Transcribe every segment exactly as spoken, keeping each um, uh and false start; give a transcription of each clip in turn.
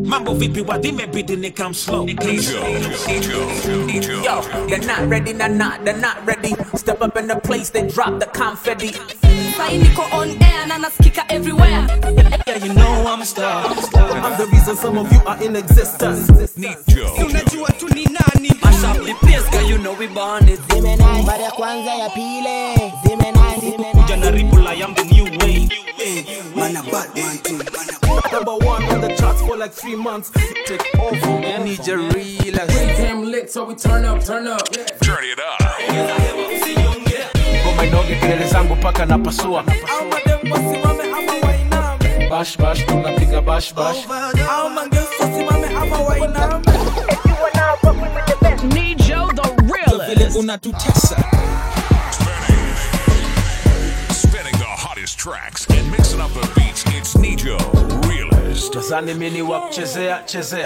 Mambo vipi wadime bidi ni come slow. Nijo, Nijo, Nijo. Yo, they're not ready, they're not, they're not ready. Step up in the place, they drop the confetti. Niko on air na nasikika everywhere. Yeah, you know I'm a star. I'm the reason some of you are in existence. Nijo. Unajua tu ni nani. Mash up the place, girl, you know we born it. Zimenai, mara ya kwanza ya pile. Zimenai, zimenai. Jana ripple, I am the new way. Man a bad man too. Number one on the charts for like three months. Take over, man. Need your real. Damn lit, so we turn up, turn up. Turn it up. Goma inoge kelele zangu paka na pasua. Bash bash, tunapiga bash bash. Nijo the realest. Vile unatutesa. Spinning the hottest tracks and mixing up the beats. It's Nijo Realist. Tazani mini wa kuchezea, chezea.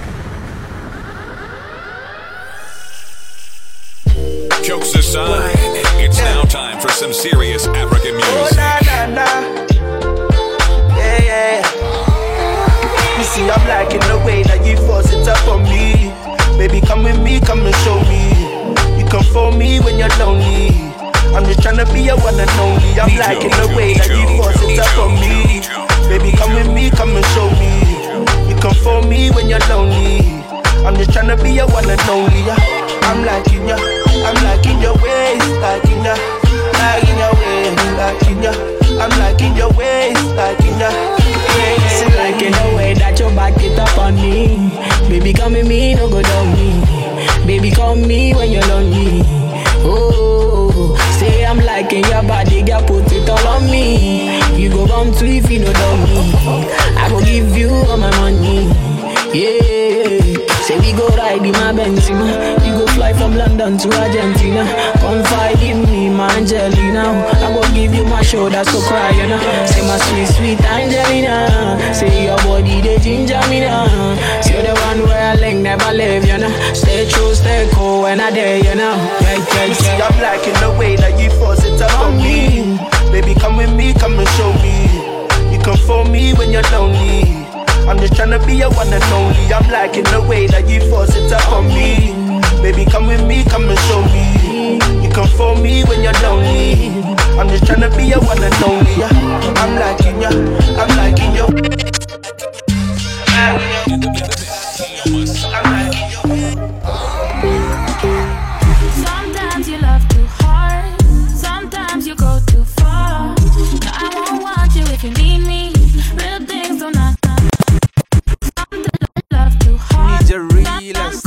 Jokes aside, it's now time for some serious African music. Oh, na, na, na. Yeah, yeah. You see, I'm liking the way that you force it up on me. Baby, come with me, come and show me. You come for me when you're lonely. I'm just tryna be your one and only. I'm liking the way that you force it up on me. Baby, come with me, come and show me. You come for me when you're lonely. I'm just tryna be your one and only. I'm liking ya, I'm liking your ways, liking ya, liking your ways, liking ya. I'm liking your ways, liking ya. See, liking the way that you back it up on me. Baby, come with me, no go down me. Baby, call me when you're lonely. Oh, say I'm liking your body, girl, put it all on me. You go bum to if you don't know me. I go give you all my money. Yeah, say we go ride in my Benzema. We go fly from London to Argentina. Confide in me, my Angelina. I go give you my shoulder, so cry, you know. Say my sweet, sweet Angelina. Say your body, they ginger me now. Say the one where I link never leave, you know. Stay true, stay cool when I dare, you know. Yeah, yeah, yeah. See, I'm liking the way that you force it up on me. Baby, come with me, come and show me. You come for me when you're lonely. I'm just tryna be your one and only. I'm liking the way that you force it up on me. Baby, come with me, come and show me. You come for me when you're lonely. I'm just tryna be your one and only. Yeah. I'm liking ya, I'm liking you. I'm liking you. Sometimes you love too hard. Sometimes you go too far. No, I won't want you if you need me. Real things do not. Need your realist.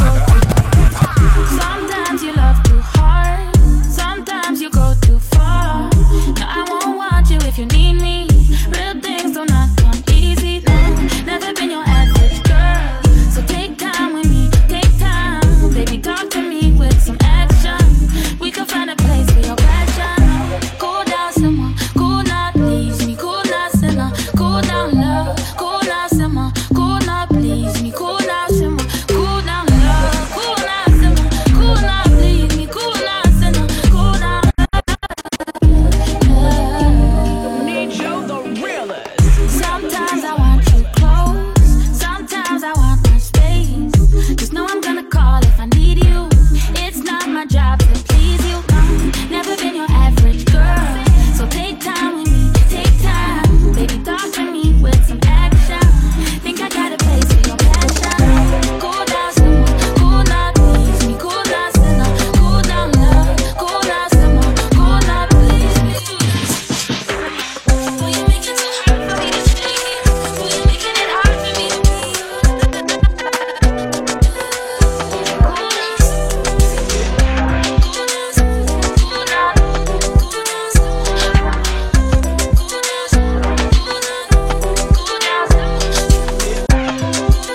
Sometimes you love too hard. Sometimes you go too far. No, I won't want you if you need me. Real things do not come easy. No, never been your average girl. So take time with me, take time. Baby, talk to me with some action. We can find a place for your passion. Cool down, someone. Cool now, please me. Cool now, sinner. Cool down, love. Cool now, someone. Cool now, please me. Cool now, simmer. Cool down, love. Cool now, simmer. Cool now, please me. Cool now, sinner. Cool down, love. Nijo the realest. Sometimes I want you close. Sometimes I want my space. Just know I'm gonna call if I need you. It's not my job to please you. Never been your average girl. So take time with me. Take time. Baby, talk to me with some action. Think I got a place for your passion. Cool down, simmer. Cool now, please me. Cool down, sinner. Cool down, love. Cool down, simmer. Cool now, please me. Boy, you make it too hard for me to stay here. Boy, you making it hard for me to be here. Cool down, simmer. Cool down, simmer. Cool down. Cool down, simmer. Cool down, simmer. Cool down. Cool down, simmer.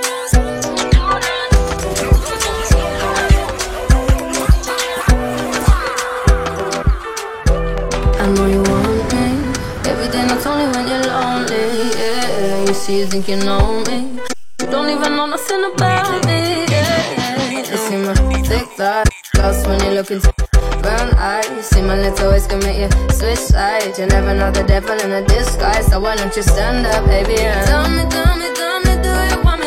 I know you want me. Everything that's only when you're lonely. Yeah, you see, you think you know me. You don't even know nothing about me. Yeah, you see my thick thighs, lost when you look into brown eyes. See my little ways can make you switch sides. You never know the devil in a disguise. So why don't you stand up, baby? And tell me, tell me, tell me, do you want me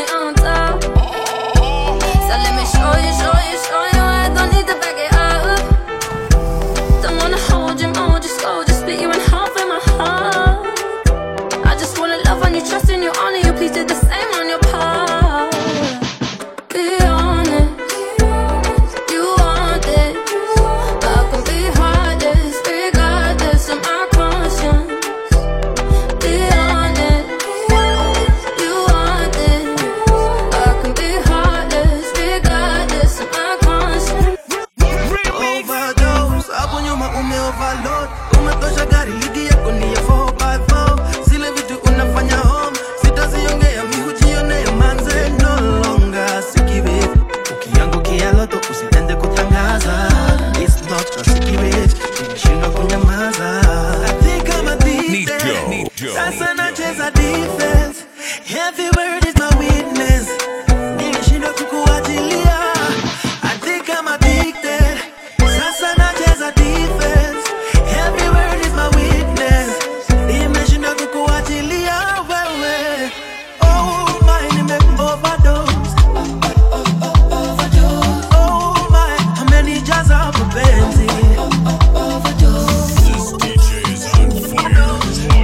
you honor you, please do the same on your part. Be honest, you want it. I can be heartless, regardless of my conscience. Be honest, you want it. I can be heartless, regardless of my conscience. Overdose, hapo nyuma ume overload. Umetosha gari ligi yako ni ya four by four. Zile vitu unafanya home, sitaziongea mi hujionea manze no longer. Sikiwe, ukiangukia loto usitende kutangaza. It's not a secret, nimeshindwa kunyamaza. I think I'm addicted, sasa nacheza defense. Every word is my witness. Nimeshindwa kukuachilia. I think I'm addicted, sasa nacheza defense. Every word is my witness. Nimeshindwa kukuachilia wewe. Oh my, nime overdose. Oh my, amenijaza mapenzi. This D J is on fire.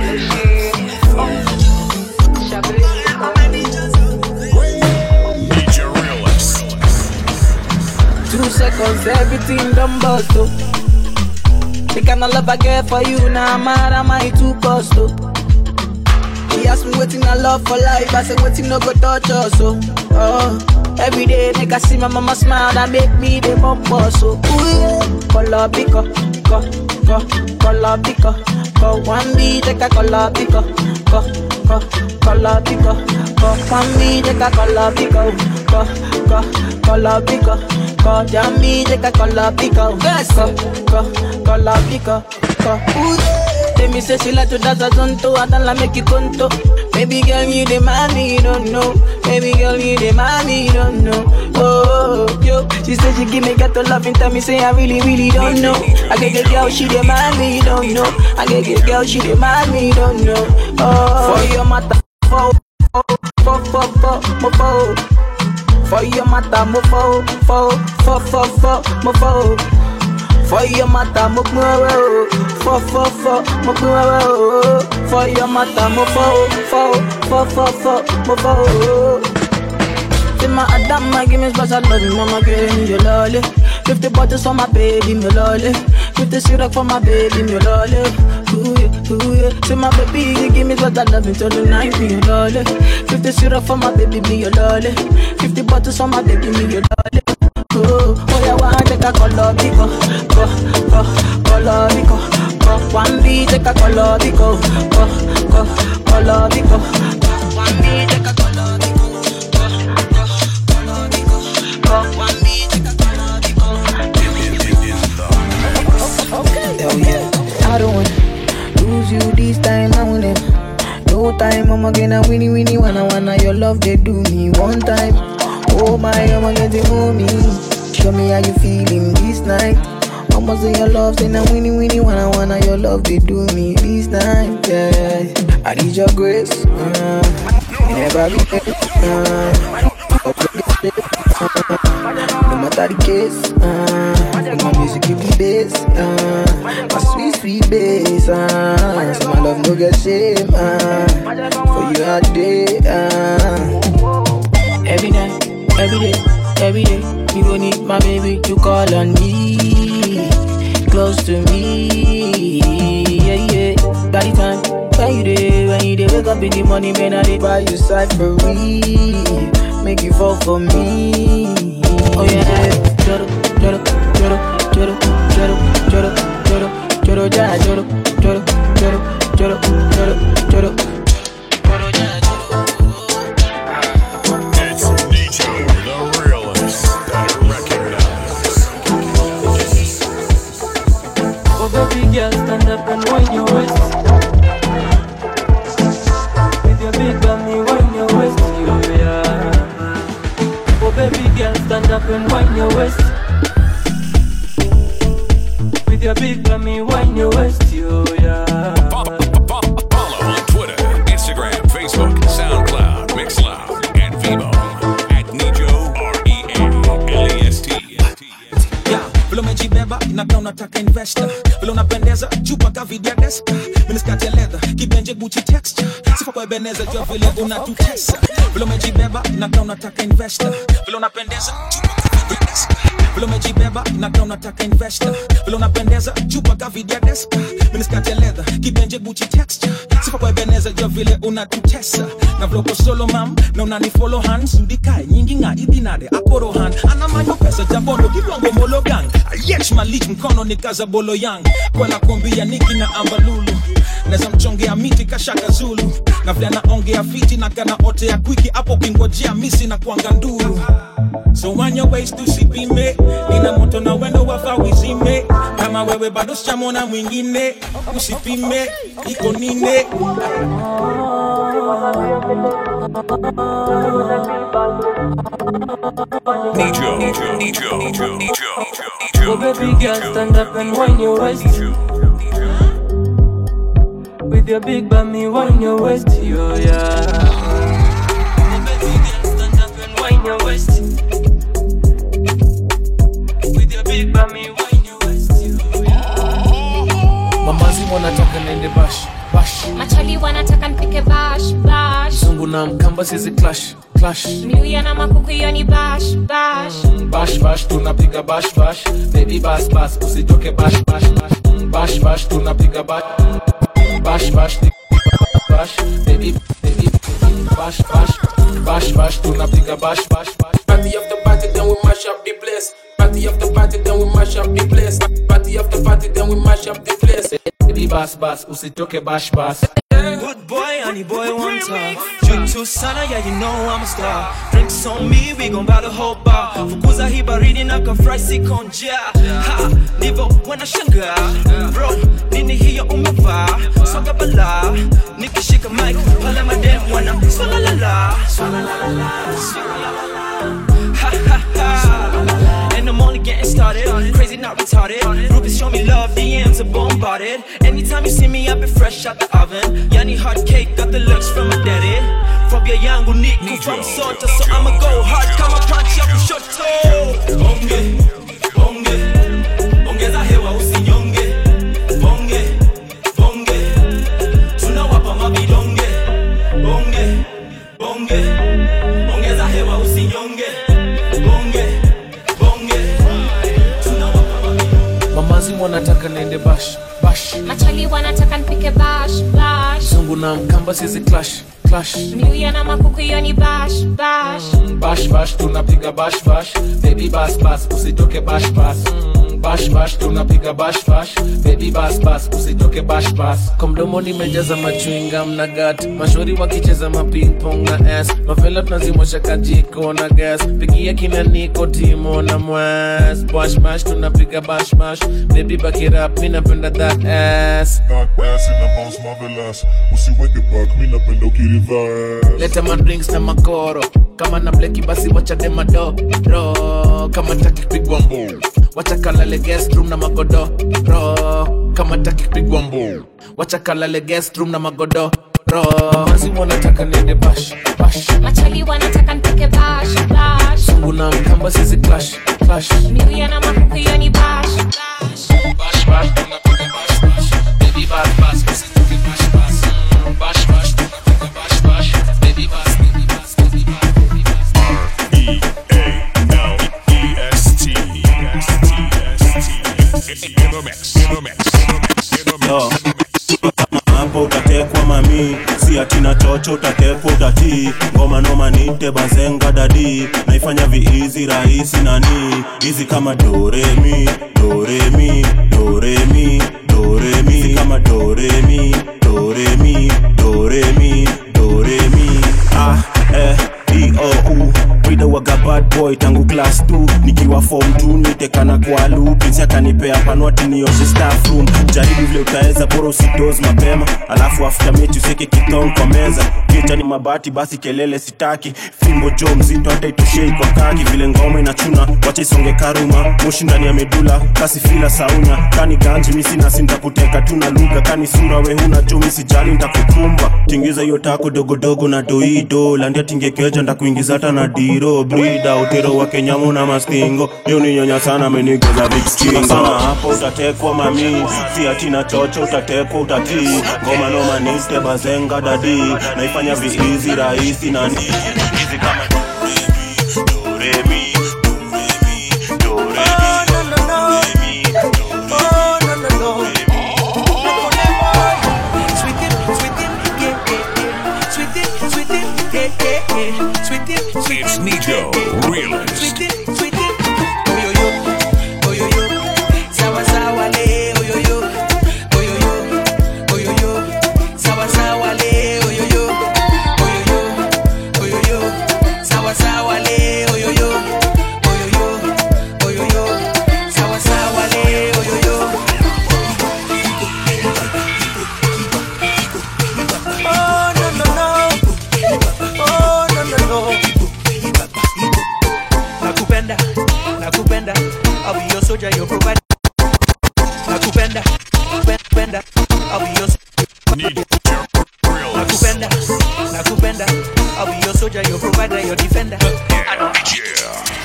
D J Realist. Two seconds, everything done bust, oh. The kind of love I get for you, now I'm mad, am I too cost, oh. He asked me waiting I love for life, I said waiting no go touch us, oh. Oh, every day make I see my mama smile, that make me the bump us, oh. Ooh yeah, color pico, co, co, color pico, co. One beat, take a color pico, co, co, color pico, co. One beat, take a color pico, co, co, color pico, co. Jammy, take a color pico, co, co, color pico, co. Ooh yeah. Let me say she like to dance a zonto, I don't like make you conto. Baby girl, you the man, you don't know. Baby girl, you the man, you don't know. Oh, yo, she said she give me ghetto love and tell me say I really, really don't know. I get the girl, she the man, me don't know. I get the girl, she the man, me don't know. Oh, for your matter, for, for, for, for, for, for, for your matter, mo for, for, for, for, for, mo for. For your matter, mo for, for, for, for, mo for. For your matter, mo for, for, for, for, for, mo for. Say my Adama, give me special love, mama, give me your lolly. Fifty bottles for my baby, me lolly. Fifty syrup for my baby, me lolly. Ooh yeah, ooh yeah. Say my baby, you give me special love until the night, me your lolly. Fifty syrup for my baby, me your lolly. Fifty bottles for my baby, me your lolly. Oh, oh yeah, one take a color pico, go, go, color pico, go. One beat take a color pico, go, go, color pico. One beat take a color pico, go, go, color pico, go. One beat take a color pico. Okay, hell yeah. I don't wanna lose you this time, I want it. No time, I'm gonna winnie winnie wanna wanna your love they do me one time. Oh my, I'm getting homie. Show me how you feeling this night. Almost in your love, say now winnie winnie wanna wanna your love they do me this night. Yeah, I need your grace. Uh, never be uh, no matter the case. Uh, my music give me bass. Uh, my sweet sweet bass. Uh, so my love no get shame. Uh, for you all day. Uh, every night. Every day, every day, you gon' need my baby to call on me, close to me, yeah, yeah. By the time, when you day, when you day, wake up in the morning, man, I dey buy you cyphery, make you fall for me, oh yeah. Joro, joro, joro, joro, joro, joro, joro, joro, ja, joro, joro, joro, joro, joro, joro, joro. Baby girl, stand up and wind your waist. With your big bummy, wind your waist, you yeah. Oh baby girl, stand up and wind your waist. With your big bummy, wind your waist, you yeah. Follow, follow on Twitter, Instagram, Facebook, SoundCloud, Mixcloud, and Vivo at Nijo R E A L E S T. Yeah, vile umejibeba inakaa unataka investor. vile unapendeza chupa kavidia deska miniskati ya leather kibenje Gucci texture sifa kwa Ebeneza jua vile unatutesa vile umejibeba na kama unataka investor vile unapendeza chupa kavidia deska vile umejibeba na kama unataka investor vile unapendeza chupa kavidia deska miniskati ya leather kibenje Gucci texture sifa kwa Ebeneza jua vile unatutesa na vloko solo mam na unani follow hands udikae nyingi nga idinade akoro hand ana manyo pesa jabondo kibongo molo gang ayech malik mkono ni kaza bolo yang kwa la kombi ya Niki na Ambalulu neza mchongea miti kashaka Zulu na vile anaongea fiti na kana ote ya kwiki hapo kingojea misi na kuanga nduru so on your ways to sipime nina moto na wendo wafa wizime kama wewe bado sichamona mwingine usipime iko nine Nijo, Nijo, Nijo, Nijo, Nijo. Oh baby girl, stand up and wind your waist. With your big bummy, wind your waist, yo yeah. Oh baby girl, stand up and wind your waist. With your big bummy, wind your waist, yo yeah. Mamazi wanataka nende bash, bash. Machali wanataka nipike bash, bash. Zungu na mkamba sizi clash, clash. Miuya na makuku yoni bash, bash. Bash, bash, tunapiga bash, bash. Baby bash, bash, usitoke bash, bash, bash. Bash, bash, tunapiga bash. Bash, bash, bash. Baby, baby, bash, bash. Bash, bash, tunapiga bash, bash, bash. Party after party, then we mash up the place. Party after party, then we mash up the place. Party after party, then we mash up the place. Baby bash, bash, usitoke bash, bash. Good boy, honey boy, one time. Drink to sana, yeah, you know I'm a star. Drinks on me, we gon' buy the whole bar. Fukuza hii baridi na kafry sikonja. Ha, nivo wanashanga. Bro, nini hiyo umevaa? Soga bala, nikishika mic, pala madem wana swala la la, swala la la la, swala la la la. Ha ha ha. And I'm only getting started. Crazy, not retarded. Groupies show me love, D Ms are bombarded. Anytime you see me, I've been fresh out the oven. Yani hot cake, got the looks from my daddy. Phobia yangu niku from Sota, so I'ma go hard, kama punch up kushoto. Bonge, bonge, ongeza hewa usinyonge. Bonge, bonge, tunawapa mabidonge. Bonge, bonge, ongeza hewa usinyonge. Bonge, bonge, tunawapa mabidonge. Mamazi wanataka nende bash, bash. Machali wanataka nipike bash, bash. Zungu na mkamba sizi clash, clash. Miuya na makuku yoni bash, bash. Bash, bash, tunapiga bash, bash. Baby bash, bash, usitoke bash, bash. Bash, bash, tunapiga bash, bash. Baby bash, bash, usitoke bash, bash. Kwa mdomo nimejaza machewinga mna gat. Mashori wakicheza ma ping pong na ass. Mafela tunazimosha kajiko na gas. Pigia kina niko timo na mwes. Bash, bash, tunapiga bash, bash. Baby back it up, mi napenda that ass. That ass in the bounce marvelous. Usiweke back, mi napenda ukiriverse. Leta ma drinks na makoro. Kama na bleki basi wacha dema do ro. Kama taki kupigwa mbo wacha kalale guest room na magodo ro. Kama taki kupigwa mbo wacha kalale guest room na magodo ro. Mamazi wanataka nende bash, bash. Machali wanataka nipike bash, bash. Zungu na mkamba sizi clash, clash. Miuya na makuku yoni bash, bash. Bash, bash, tunapiga bash, bash. Baby bash, bash, usitoke bash, bash. Bash, bash, tunapiga bash, bash. Baby bash, baby bash, baby bash, baby bash. R E A L E S T S T S T in the mix, in the mix, in the mix, in the mix. Hapo utatekwa mami, si atina chocho utatekwa utati. Ngoma noma nite bazenga dadi, naifanya viizi rahisi nani. Easy kama do re mi, do re mi, do re mi, do re mi. Easy kama do re mi, do re mi, do re mi, do re mi. Ah, eh, E O U. Wida waga bad boy tangu class two. Nikiwa form two nitekana kwa loop. Pinsi akanipea panwati nioshe staff room. Jaribu vile utaeza bora usidoze mapema. Alafu after mechi useke kitong kwa meza. Kita ni mabati basi kelele sitaki. Fimbo jo mzito hata itoshei kwa kaki. Vile ngoma inachuna wacha isonge karuma. Moshi ndani ya medula kasi fila saunya. Kani ganji misi nasi nitakuteka tuna lugha. Kani sura we huna jo misi jali nitakukumba. Tingiza hiyo tako dogo dogo na doido. Landia tingekeja ndakuingiza hata na diro. Breed out utero wa Kenyamu na mastingo. Yoni nyonya sana menigeza big skingo. Sana hapo utatekwa mami, si atina chocho utatekwa utatii. Ngoma noma niste bazenga dadi, naifanya vi easy rahisi na ni easy kama do re mi do re mi do re mi do re mi oh no no no sweet it sweet it yeah yeah sweet it sweet it yeah yeah sweet it sweet it it's Nijo realist sweet it sweet it oh yo yo oh yo yo sawa sawa le oh yo yo oh yo yo oh yo yo sawa sawa le oh yo yo oh yo yo oh yo yo sawa sawa le oh yo yo oh yo yo oh yo yo sawa sawa le oh yo yo oh no no no oh no no no nakupenda nakupenda I'll be your soldier your provider nakupenda nakupenda I'll be your nakupenda nakupenda I'll be your soldier your provider your defender I don't need you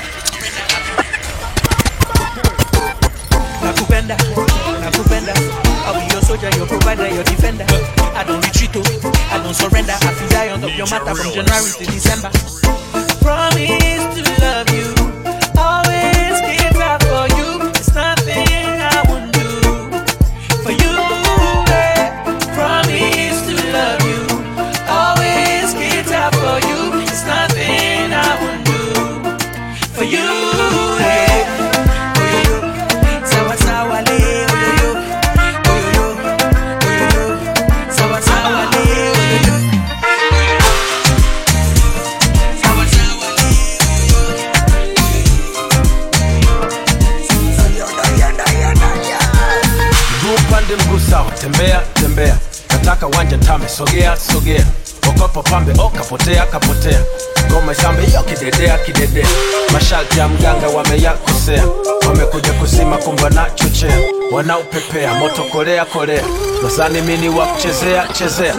nakupenda nakupenda I'll be your soldier your provider your defender I don't retreat I don't surrender I feel die on top your matter from January to December promise to love you always give up for you it's nothing I won't do for you eh. Promise to love you always give up for you it's nothing I won't do for you eh. Oh yo yo sawa sawa le oh yo yo oh yo yo oh yo yo sawa sawa le oh yo yo sawa sawa le Upande mguu sawa, tembea tembea, nataka wanja tame, sogea sogea, okopo pambe o kapotea kapotea, ngoma sambe hiyo kidedea kidedea, masharti ya mganga wameyakosea, wamekuja kusima kumba na chochea, wanaupepea moto kolea kolea, masani mini wa kuchezea chezea.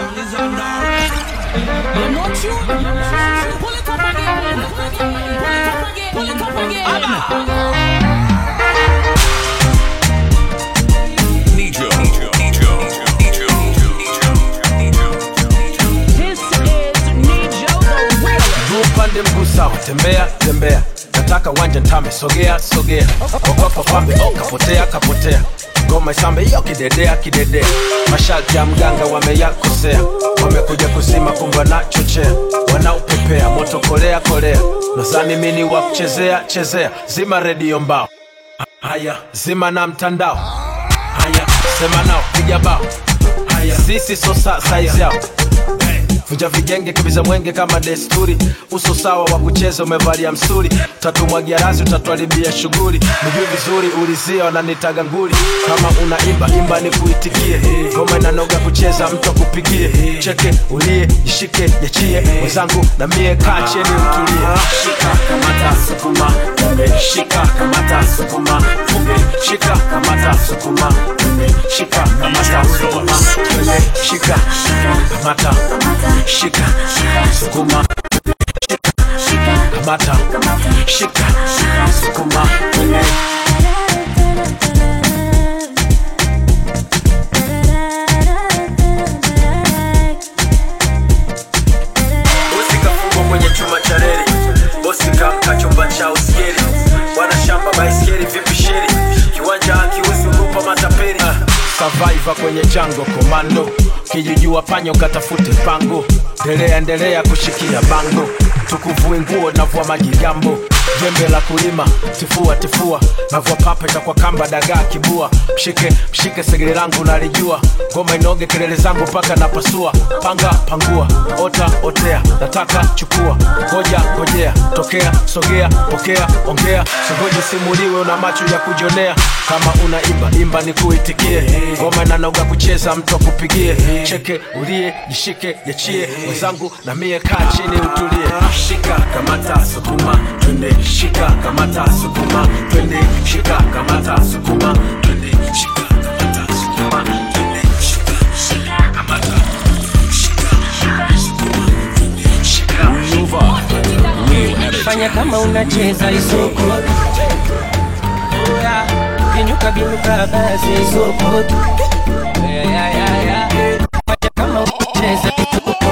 Nijo Nijo Nijo Nijo Nijo This is Nijo the realist. Upande mguu sawa, tembea tembea, nataka wanja tame, sogea sogea, okopo pambe o kapotea kapotea, ngoma sambe hiyo kidedea kidedea, masharti ya mganga wameyakosea, wamekuja kusima kumba na chochea, wanaupepea moto kolea kolea, nazani mini wa kuchezea chezea, zima redio mbao, haya zima na mtandao, haya sema nao piga bao, haya sisi sosa size yao, vunja vijenge kibiza mwenge kama desturi, uso sawa wa kucheza umevalia msuri, tatumwagia razi utatuharibia shughuli, nijui vizuri ulizia wananitaga nguli, kama unaimba imba ni kuitikie, ngoma inanoga kucheza mtu akupigie, cheke ulie jishike yachie, wenzangu na mie kaa cheni utulie, shika kamata sukuma tumbe, shika kamata sukuma tumbe, shika kamata sukuma tumbe, shika kamata sukuma tumbe, shika kamata shika sukuma shika kamata shika sukuma usikafungwa kwenye chuma cha reli, bosika kachumba cha usieri, wana shamba baiskeli vipi sheri, kiwanja akiusi urupa mataperi, survivor kwenye jango komando, kijijua panyo katafute pango, endelea endelea kushikia bango, tukuvue nguo na vua majigambo, jembe la kulima tifua tifua, na vua papeta kwa kamba dagaa kibua, mshike mshike segere langu nalijua, ngoma inoge kelele zangu paka na pasua, panga pangua ota otea, nataka chukua ngoja ngojea, tokea sogea pokea ongea, songoje simuliwe una macho ya kujonea, kama unaimba imba ni kuitikie, ngoma inanoga kucheza mtu akupigie, cheke ulie jishike yachie, wenzangu na mie kaa chini utulie, shika kamata sukuma twende, shika kamata sukuma twende, shika kamata sukuma twende, shika kamata sukuma twende, shika kamata shika sukuma twende, shika Real fanya kama unacheza isoko. Oya, binyuka binyuka basi isoko. Yeah yeah yeah yeah. Fanya kama unacheza isoko.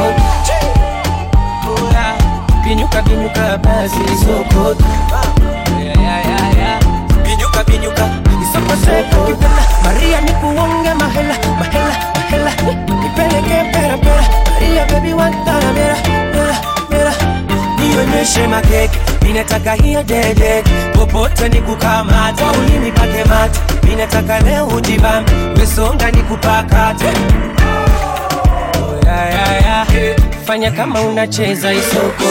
Oya, binyuka binyuka basi isoko. Yeah yeah yeah yeah. Binyuka binyuka isoko seko kipenda. Maria nikuonge mahela mahela mahela. Nipeleke pera pera. Maria baby wantana mera mera mera. Nionyeshe makeke, ninataka hiyo dede. Popote nikukamata, ulimi pake mate. Ninataka leo ujibambe, wesonga nikupakate. Oh ya ya ya, fanya kama unacheza isoko.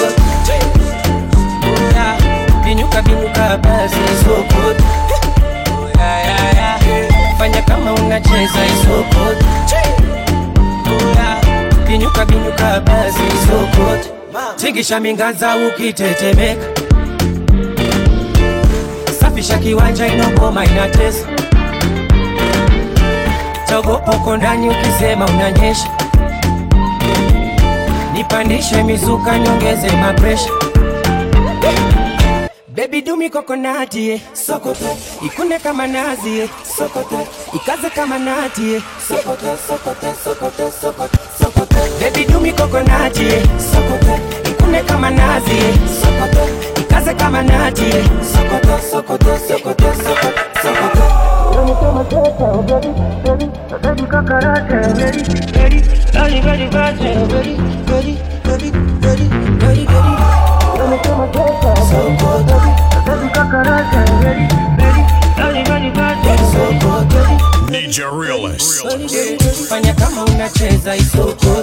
Oh ya, binyuka binyuka basi isoko. Oh ya ya ya, fanya kama unacheza isoko. Oh ya, binyuka binyuka basi isoko. Tikisha mingaza ukitetemeka. Safisha kiwanja inogoma inatesa. Togopo uko ndani ukisema unanyesha. Nipandishe mizuka nyongeze mapresha. Baby do me coconati eh. Sokote, ikune kama nazi eh. Sokote, ikaze kama nati eh. Sokote, sokote, sokote, sokote, sokote. Baby do me coconati eh. Sokote, ikune kama nazi eh. Sokote, ikaze kama nati eh. Sokote, sokote, sokote, sokote, sokote. Rani kama tete, oh baby, baby, baby kakarate, baby, baby, rani baby bache, baby, baby, baby, baby, baby, baby. Rani kama tete, oh baby, baby kakarate, baby, baby, rani baby bache, oh baby. Need your realist. Fanya kama unacheza isoko.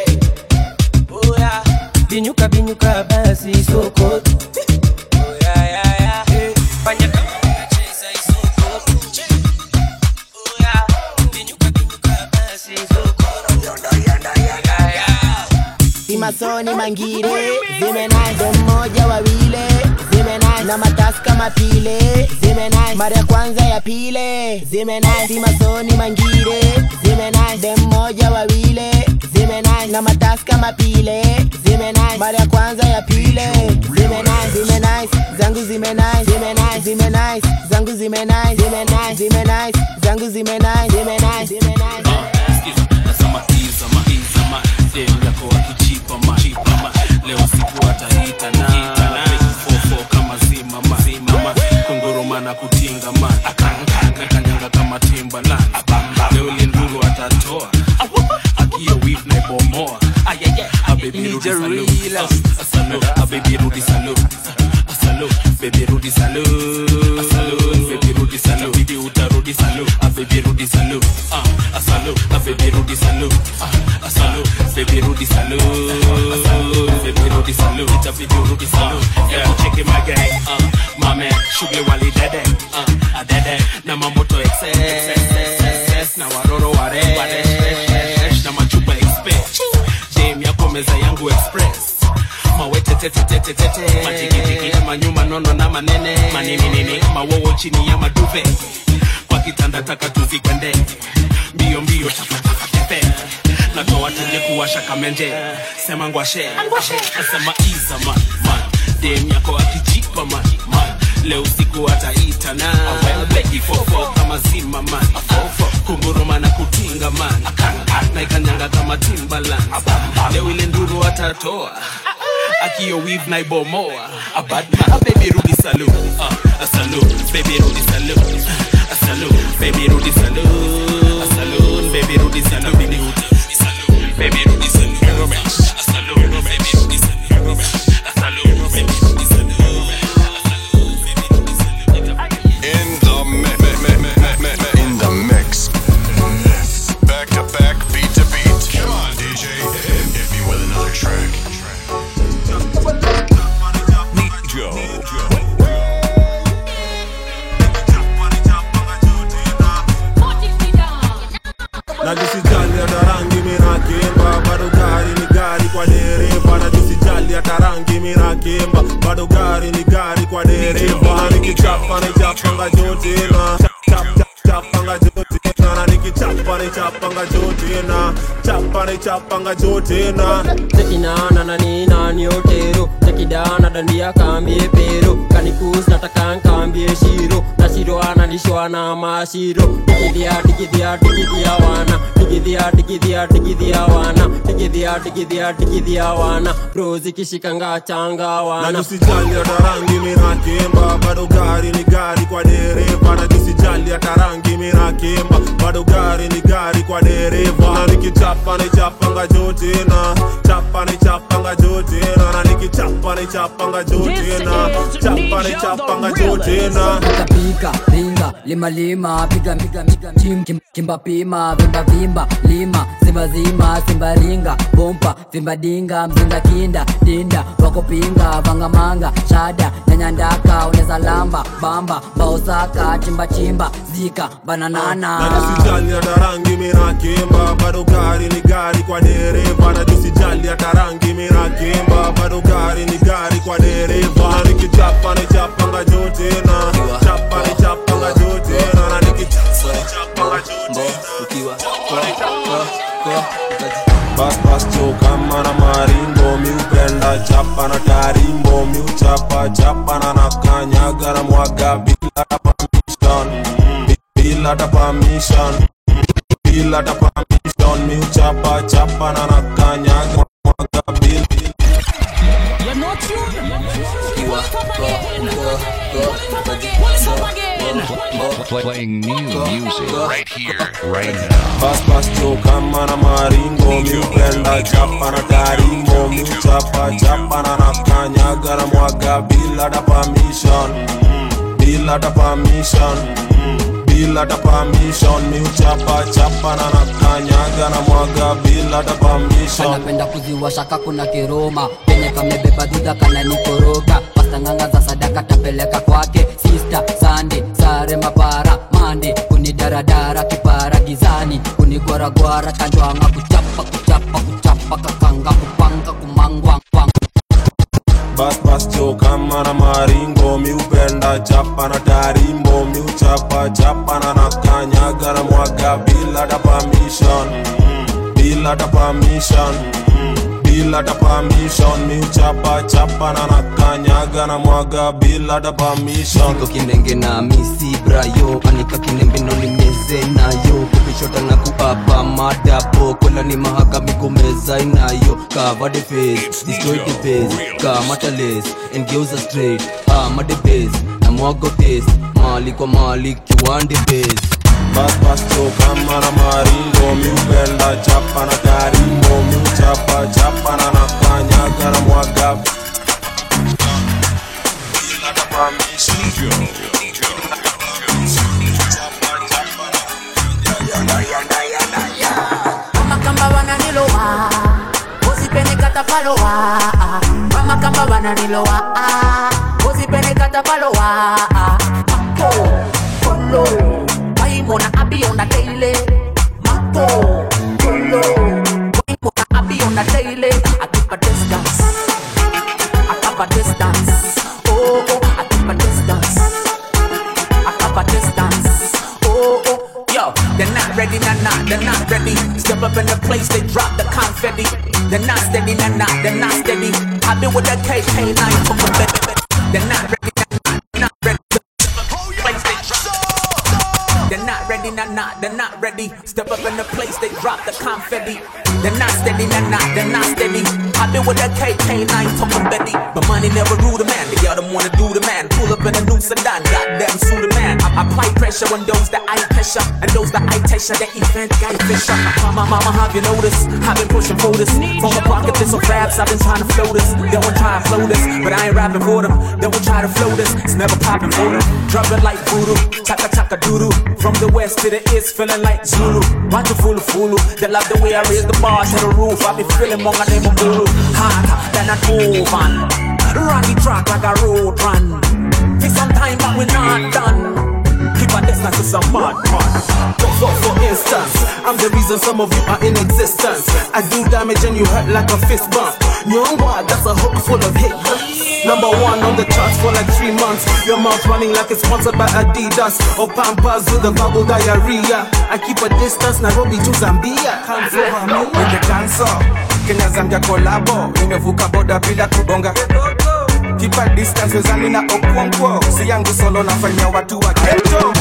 Binyuka binyuka basi isoko. Oh ya ya ya. Fanya kama unacheza isoko. Oh ya. Binyuka binyuka basi isoko. Ya ya. Simasoni mangire, zimenai mmoja wawile, zimenai na matasi kama pile, zimenai mara ya kwanza ya pile, zimenai simasoni mangire, zimenai mmoja wawile, zimenai na matasi kama pile, zimenai mara ya kwanza ya pile, zimenai zimenai zangu zimenai zimenai zimenai zangu zimenai zimenai zimenai zangu zimenai zimenai zimenai. Nasema iza ma iza ma dem yako akichipa ma chipa ma leo siku atahita na fofo kama zima ma zima ma kunguruma na kutinga ma akanga kanyanga kama timba na leo linduru atatoa akio weave na bomoa ayaya a baby rudi salute salute a baby rudi salute salute baby rudi salute salute baby rudi salute baby utarudi salute a baby rudi salute ah a salute a baby rudi salute ah a salute baby rudi salute salute baby rudi salute a baby rudi salute yeah check my gang ah my man shughuli wali dede ah a dede na mamoto excess na waroro ware na machupa express jam yako meza yangu express mawete tete tete tete majigijigi manyuma nono na manene manini nini mawowo chini ya maduve kwa kitanda taka tuvikende mbio mbio chapataka tepe na toa tende kuwasha kamenje sema ngwashe sema iza man man dem yako akijipa man man leo siku ataita na bleki fofo kama zima man kunguruma na kutinga man na ikanyanga kama Timbaland leo ile nduru atatoa akio weave na ibomoa a bad man a baby rudi salute uh, a salute baby rudi salute a salute baby rudi salute a salute baby rudi salute baby rudi salute baby rudi salute a salute baby rudi salute a salute baby rudi salute In the mix, in the mix, back to back, beat to beat. Come on, D J, hit me with another track. Najisijali hata rangi minakimba, bado gari ni gari kwa dereva. Najisijali hata rangi minakimba, bado gari ni gari kwa dereva. Nikichapa ni chapanga jote na chap chap chapanga jote na nikichapa ni chapanga jote na chapa ni chapanga jote na Cheki na na na ni na ni otero. Cheki da na nadandia kambie pero kanikus nataka nkambie shiro na shiro analishwa na mashiro digidhia digidhia digidhia wana digidhia digidhia digidhia wana digidhia digidhia digidhia wana prozi kishikanga changa wana na usijali hata rangi minakemba bado gari ni gari kwa dereva na usijali hata rangi minakemba bado gari ni gari kwa dereva na nikichapa ni chapanga jote na chapa ni chapanga jote na na nikichapa ni chapanga jote na chapa ni chapanga jote na pika pinga lima lima piga piga piga tim kim, kimba pima vimba vimba lima simba zima simba ringa bompa vimba dinga mzinga kinda dinda wako pinga vanga manga shada nyanya ndaka uneza lamba bamba baosaka chimba chimba zika bananana na usijali hata rangi minakemba bado gari ni gari kwa dereva na usijali hata rangi minakemba bado gari ni gari kwa dereva na nikichapa ni chapanga jote na chapa ni chapanga jote na na nikichapa ni chapanga jote ukiwa bas bas choka mana marimbo miupenda chapa na tarimbo miuchapa chapa na nakanyaga na mwaga bila permission bila permission bila permission miuchapa chapa na nakanyaga mwaga bila you're not tuned you are playing new music right here, right now. Bas bas choka mana maringo miupenda chapa na tarimbo miuchapa chapa na nakanyaga na mwaga bila permission bila permission bila permission miuchapa chapa na nakanyaga na mwaga bila permission anapenda kuziwasha kuna kiroma penye kamebeba duda kana nikoroga pasta nganga za sadaka tapeleka kwake sister Sunday sare mapara mande kunidaradara kipara gizani kunigwaragwara kanjwanga kuchapa kuchapa kuchapa kakanga kupanga kumangwa bas bas choka mana maringo miupenda chapa na tarimbo miuchapa chapa na nakanyaga na mwaga bila permission bila permission bila permission miuchapa chapa na nakanyaga na mwaga bila permission Niko kinenge na misi brayo anika kinembe no limeze nayo kupishota na kuapa madapo kola ni mahaka mikomeza inayo cover the face destroy the face kama tales and girls are straight ama the base na mwago taste mali kwa mali kiwande base bas bas choka mana maringo miupenda chapa na tarimbo miuchapa chapa na nakanyaga na mwaga bila permission Mama kamba wananilowa Usipene kata palowa Mama kamba wananilowa Usipene kata palowa Mako, kolo Waimona abi on the daily Mako, kolo Waimona abi on the daily I keep a distance I keep a distance Oh, oh, I keep a distance I keep a distance Oh, oh, yo They're not ready, nah, nah, they're not ready. Step up in the place, they drop the confetti. They're not steady, nah, nah, they're not steady. I've been with the K K nine from the bed. They're not ready, nah, nah, they're not ready. Place, they drop. They're not ready, nah, nah, they're not ready. Step up in the place, they drop the confetti. They're not steady, nah, nah, they're not steady. I've been with the K K nine from the bed. But money never rule the man. They all them wanna do the man. Pull up in a new sedan, goddamn sue the man. I apply pressure on those that I pressure and those that I pressure. That event guy fisher. Mama, mama, have you noticed? I've been pushing for this. From the pocket, this so fast. I've been trying to flow this. They won't try to flow this, but I ain't rapping for them. They won't try to flow this. It's never popping for them. Drop it like voodoo, chaka chaka doodoo. From the west to the east, feeling like Zulu. Want to fool fool. They love the way I raise the bar to the roof. I be feeling monga name of Bulu. Harder than an oven. Run the track like a road run. Take some time, but we're not done. Keep a distance to some mad man. For, for instance, I'm the reason some of you are in existence. I do damage and you hurt like a fist bump. Young boy, that's a hook full of hate. Number one on the charts for like three months. Your mouth running like it's sponsored by Adidas or Pampers with a bubble diarrhea. I keep a distance, Nairobi to Zambia. Come for me. With the cancer, Kenya Zambia collabo. Imevuka boda bila kubonga. Keep keep a distance wezani na okuonkuo. Si yangu solo nafanya watu wa ghetto.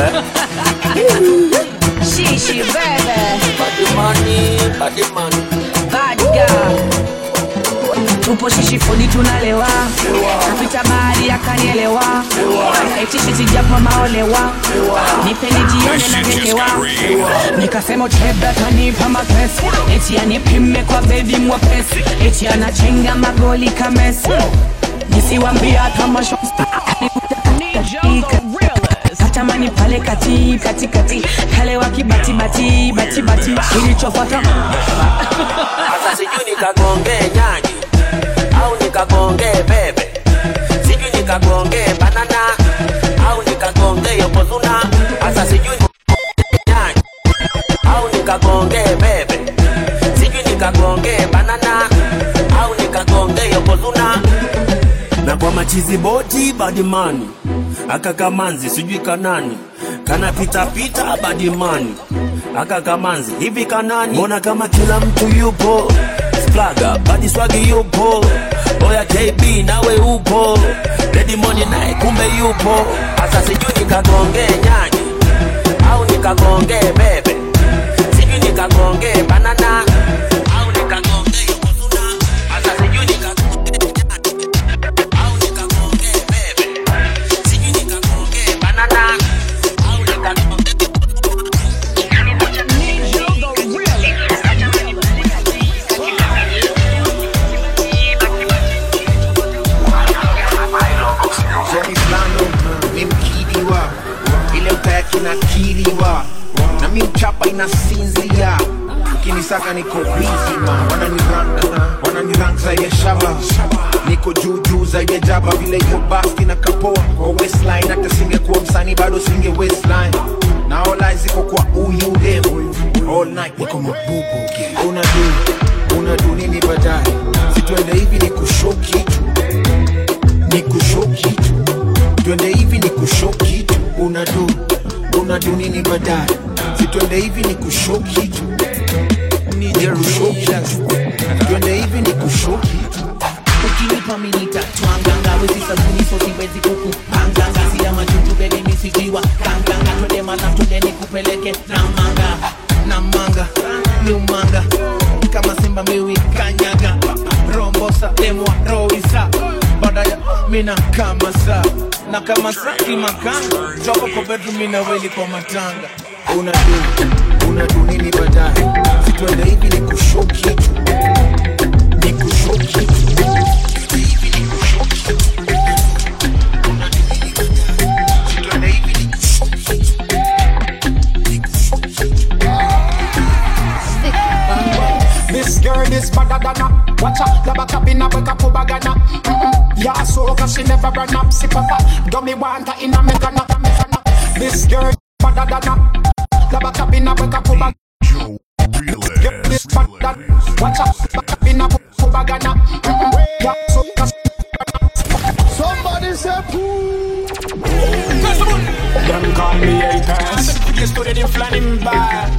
Shishi baby. Bad money, bad money. Bad girl. Tupo shishi fodi tunalewa. Napita bahari akanielewa. Eti shiti japo maolewa. Nipeni jione na ngekewa. Nikasema utebe kanipa mapesi. Eti anipime kwa baby mwepesi. Eti anachenga magoli kamesi. Nisiwambia kama shopsta. Katamani pale kati kati kati. Kale wakibati bati bati bati. Kilichofuata Asa sijui nikagonge nyagi au nikagonge bebe, sijui nikagonge banana au nikagonge yokozuna. Asa sijui nyagi au nikagonge bebe, sijui nikagonge banana au nikagonge yokozuna. Na kwa machizi boti badimani akakamanzi sijui kanani kana pita pita badimani akakamanzi hivi kanani. Mbona kama kila mtu yupo Splaga, badi swagi yupo. Oya K B nawe upo. Ready money nae kumbe yupo. Asa sijui nikagonge nyagi au nikagonge bebe, sijui nikagonge banana au nikagonge yokozuna. Asa sijui nikagonge nyagi au nikagonge bebe, sijui nikagonge banana au nikagonge. Nakiriwa na mi mchapa inasinzia. Ukinisaka niko busy man. Wananiranga, wananiranga zaidi ya shaba. Niko juu juu zaidi ya jaba. Vile yo basti na kapoa kwa waistline. Hata singekuwa msanii bado singe waistline. Na all eyes iko kwa uyu game. All night niko mabubu game. Unadu, unadu nini baadaye? Situende hivi ni kushow kitu. Ni kushow kitu. Tuende hivi ni kushow kitu. Unadu unadu nini baadaye? Situende hivi ni kushow kitu. Ni kushow kitu. Tuende hivi ni kushow kitu. Ukinipa minita twanganga. Wezi sabuni so siwezi kuku panganga. Siya majuju beli misijiwa kanganga. Twende mana twende ni kupeleke na manga. Na manga, ni umanga. Kama simba miwi kanyaga. Rombosa, demwa, roisa. Badaya, mina kama sa. Na kama saki makanga. Joko kwa bedroom mina weli kwa matanga. Unadu, unadu nini baadaye? Situende hivi ni kushow kitu. Ni kushow kitu. Situende hivi ni kushow kitu. Unadu nini baadaye? Situende hivi ni kushow kitu. Ni kushow kitu. This girl is better than a watch out, the back up in a wake up bagana. Yeah, so cause she never run up, see papa. Dummy want her in a mekana, mekana. This girl better than a the back up in a wake up bagana. This better, watch out, back up in a wake up bagana. Yeah, so cause somebody say poo. Them call me a pass. You stood in flanning bar.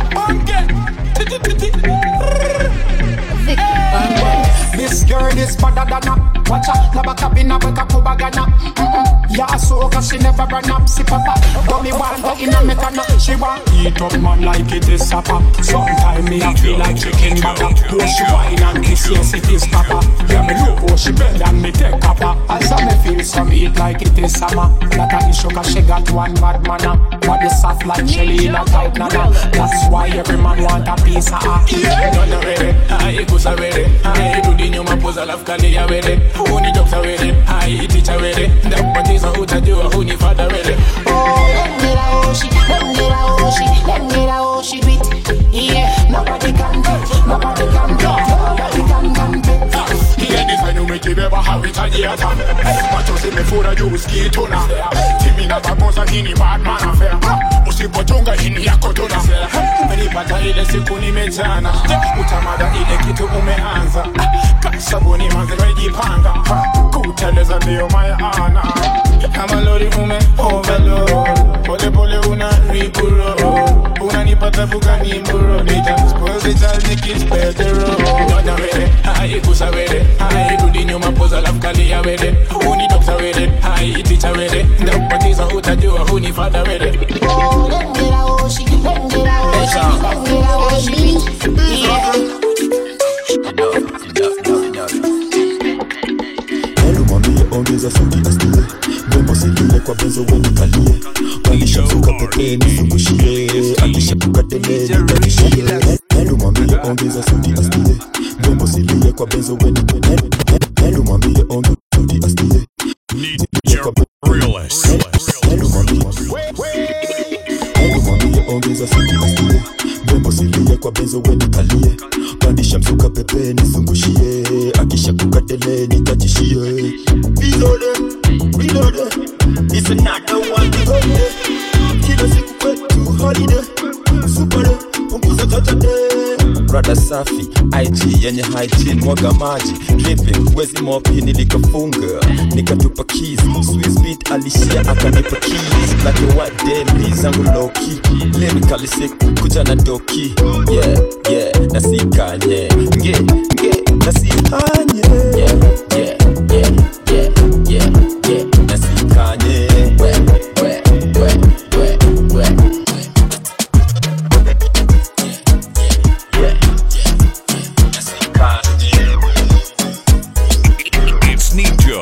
This girl is better than a watch out, the back up in a wake up bagana. Yeah, so cause she never run up, see papa. Dummy want her in a mekana. She want eat up man like it is supper. Sometimes me I feel like chicken butter. Though she whine and kiss, yes it is papa. Yeah, me look how she bend and me take papa. As I me feel some eat like it is summer. Not a issue cause she got one bad manner. Body soft like jelly in a tight nana. That's why every man want a piece of her. Yeah, don't know ready, I goes already. I do the new maposa love kali ya ready. Who ni doctor ready, I teacher ready. That what is a who to do, who ni father ready. Let me la oh she, let me la oh she, let me la oh she beat. Yeah, nobody can touch, nobody can touch, nobody can compete. Yeah, this I know me give ever have it a year time. But you see me for a you ski tuna. Timi na babosa hini bad man affair. Usipotunga hini yako tuna. Umenipata ile siku nimejana. Utamada ile kitu umeanza. Kasabuni manze wejipanga. Kuteleza ndio maana. Kama lori ume overload. Pole pole una ripuro. Unanipa Patabuga ni Muronita. Spoil the child, make it spell the road. Not already, I push already. I do the new maposa love Kali already. Who need doctor already? I teach already. The parties are out of do, who need father already. Oh, let me out, she let me out, let me out, she Hello mami, ongeza sauti asikie. Bombo silie kwa benzo weni kalie. Walisha msuka pekee nizungushie. Akisha kukatele nikatishie. Hello mami, ongeza sauti asikie. Bombo silie kwa benzo weni kalie. Hello mami, ongeza sauti asikie. Ninja realist. Hello mami, Hello mami, ongeza sauti asikie. Bombo silie kwa benzo weni kalie. Pandisha msuka pepe nizungushie. Akisha kukatele nikatishie. Reload it, reload it. It's another one to go there. Kila siku kwetu holiday. Super punguza tata Brother safi, I G yenye hygiene. Mwaga maji, dripping, wezi mopi nilikafunga. Nikatupa keys, Swiss beat alishia akanipa keys. Like a white deli, zangu low key. Lyrically sick, kuja na doki. Yeah, yeah, nasikanye. Nge, nge, nasikanye. Yeah, yeah, yeah, yeah, yeah, yeah, nasikanye. We, we, we, we, we. It's Nijo.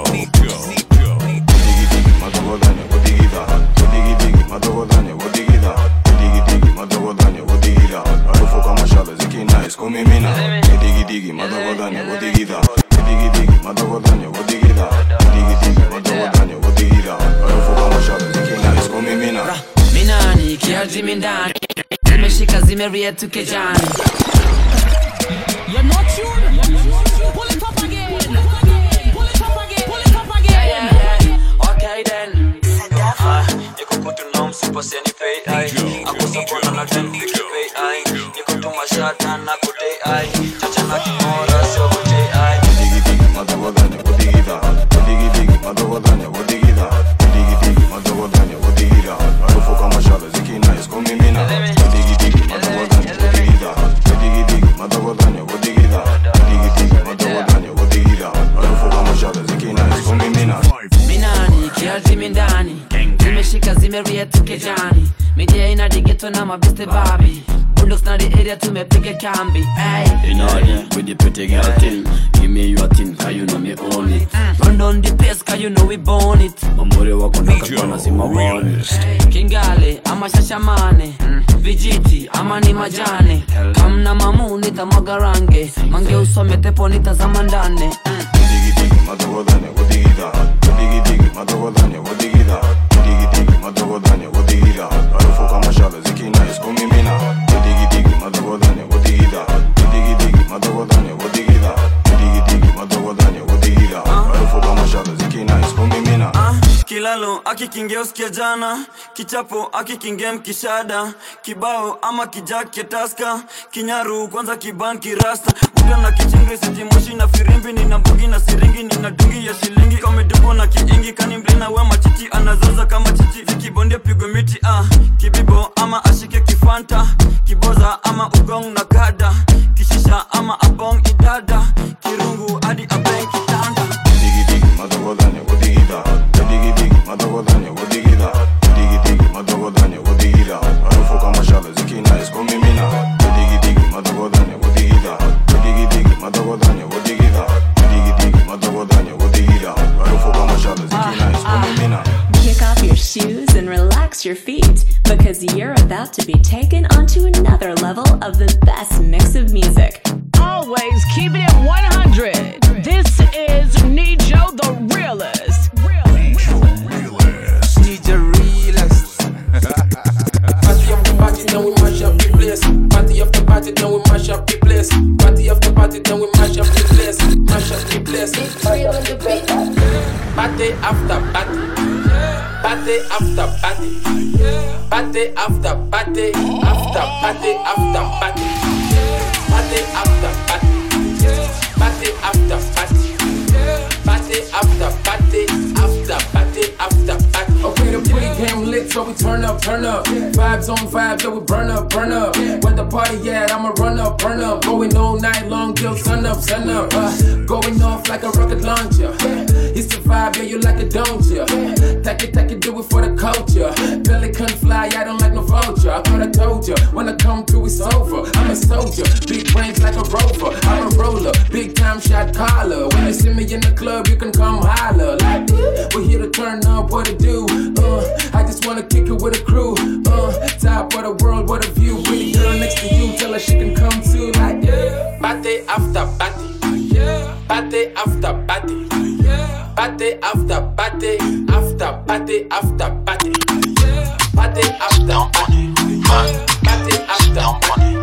Minani, kiaji mindani. Zimeshika zimeria tukejani. You're not sure? Pull it up again. Pull it up again. Pull it up again. Yeah, yeah, yeah. Okay then. Ah, niko kutu nom super seni pay ai. Ako support na ten fifty pay ai. Niko tu mashata na kote ai. Chacha na kimora sio kote ai. Digi digi madawadanya wodigida. Digi digi madawadanya wodigida. Digi digi madawadanya wodigida. Harufu kama shale zikina isko mimina. Digi digi madawadanya wodigida. Digi digi madawadanya wodigida. Digi digi madawadanya wodigida. Harufu kama shale zikina isko mimina. Minani, kiaji mindani. Zimeshika zimeria tukejani. Media ina digeto na mabiste babi. Bulldogs na the area tumepiga kambi. Ay. In order with the pretty girl thing. Give me your thing, cause you know me own it. Run down the pace, cause you know we born it. Mambore wako nakapana si mawani. Kingale, ama shashamane. Vijiti, ama ni majane. Kamna mamu nitamwaga range. Mange usome tepo nitazama ndane. Digi digi madawadanya wodigida. Digi digi madawadanya wodigida. Digi digi madawadanya wodigida. Harufu kama shale zikina isko mimina. Digi digi madawadanya wodigida. Digi digi madawadanya wodigida. Digi digi madawadanya wodigida. Harufu kama shale zikina isko mimina. Kilalo akikingia usikia jana. Kichapo akikingia mkishada. Kibao ama kijake taska. Kinyaru kwanza kibanki rasta. Buga na kichingri sitimoshi na firimbi. Nina mbugi na siringi nina dungi ya shilingi. Kame dubo na kiingi kani mblina wema chichi. Anazaza kama chichi zikibondia pigwe miti ah. Kibibo ama ashike kifanta. Kiboza ama ugong na kada. Kishisha ama abong idada. Kirungu adi abeng kitanda. Digi digi madawadanya wodigida. Digi digi madawadanya wodigida. Digi digi madawadanya wodigida. Harufu kama shale zikina isko mimina. Digi digi madawadanya wodigida. Digi digi madawadanya wodigida. Digi digi madawadanya wodigida. Harufu kama shale zikina isko mimina. Kick off your shoes and relax your feet, because you're about to be taken onto another level of the best mix of music. Always keeping it one hundred. This is Nijo the realest. Nijo realest. Party of the party, then we mash up the place. Party of the party, then we mash up the place. Party of the party, then we mash up the place. Mash up the place. Party after party. Party after party. Party after party. After party after party. Party after party. Party after party. Party after party. After party after party. Okay, the pregame lit. So we turn up, turn up. Vibes on vibes, yeah, we burn up, burn up. Where the party at, I'ma run up, burn up. Going all night long till sun up, sun up. Uh, going off like a rocket launcher. It's the vibe, yeah, you like it, don't ya? Take it, take it, do it for the culture. Belly can fly, I don't like no vulture. I thought I told ya, when I come through, it's over. I'm a soldier, big brains like a rover. I'm a roller, big time shot caller. When you see me in the club, you can come holler. Like, we're here to turn up, what to do? Uh, I just wanna kick it with a crew. Uh, top of the world, what a view. Pretty girl next to you, tell her she can come too. Like, yeah. Party after party, yeah. Party after party, yeah. Party after party, after party after party, yeah. Party after party, party after party.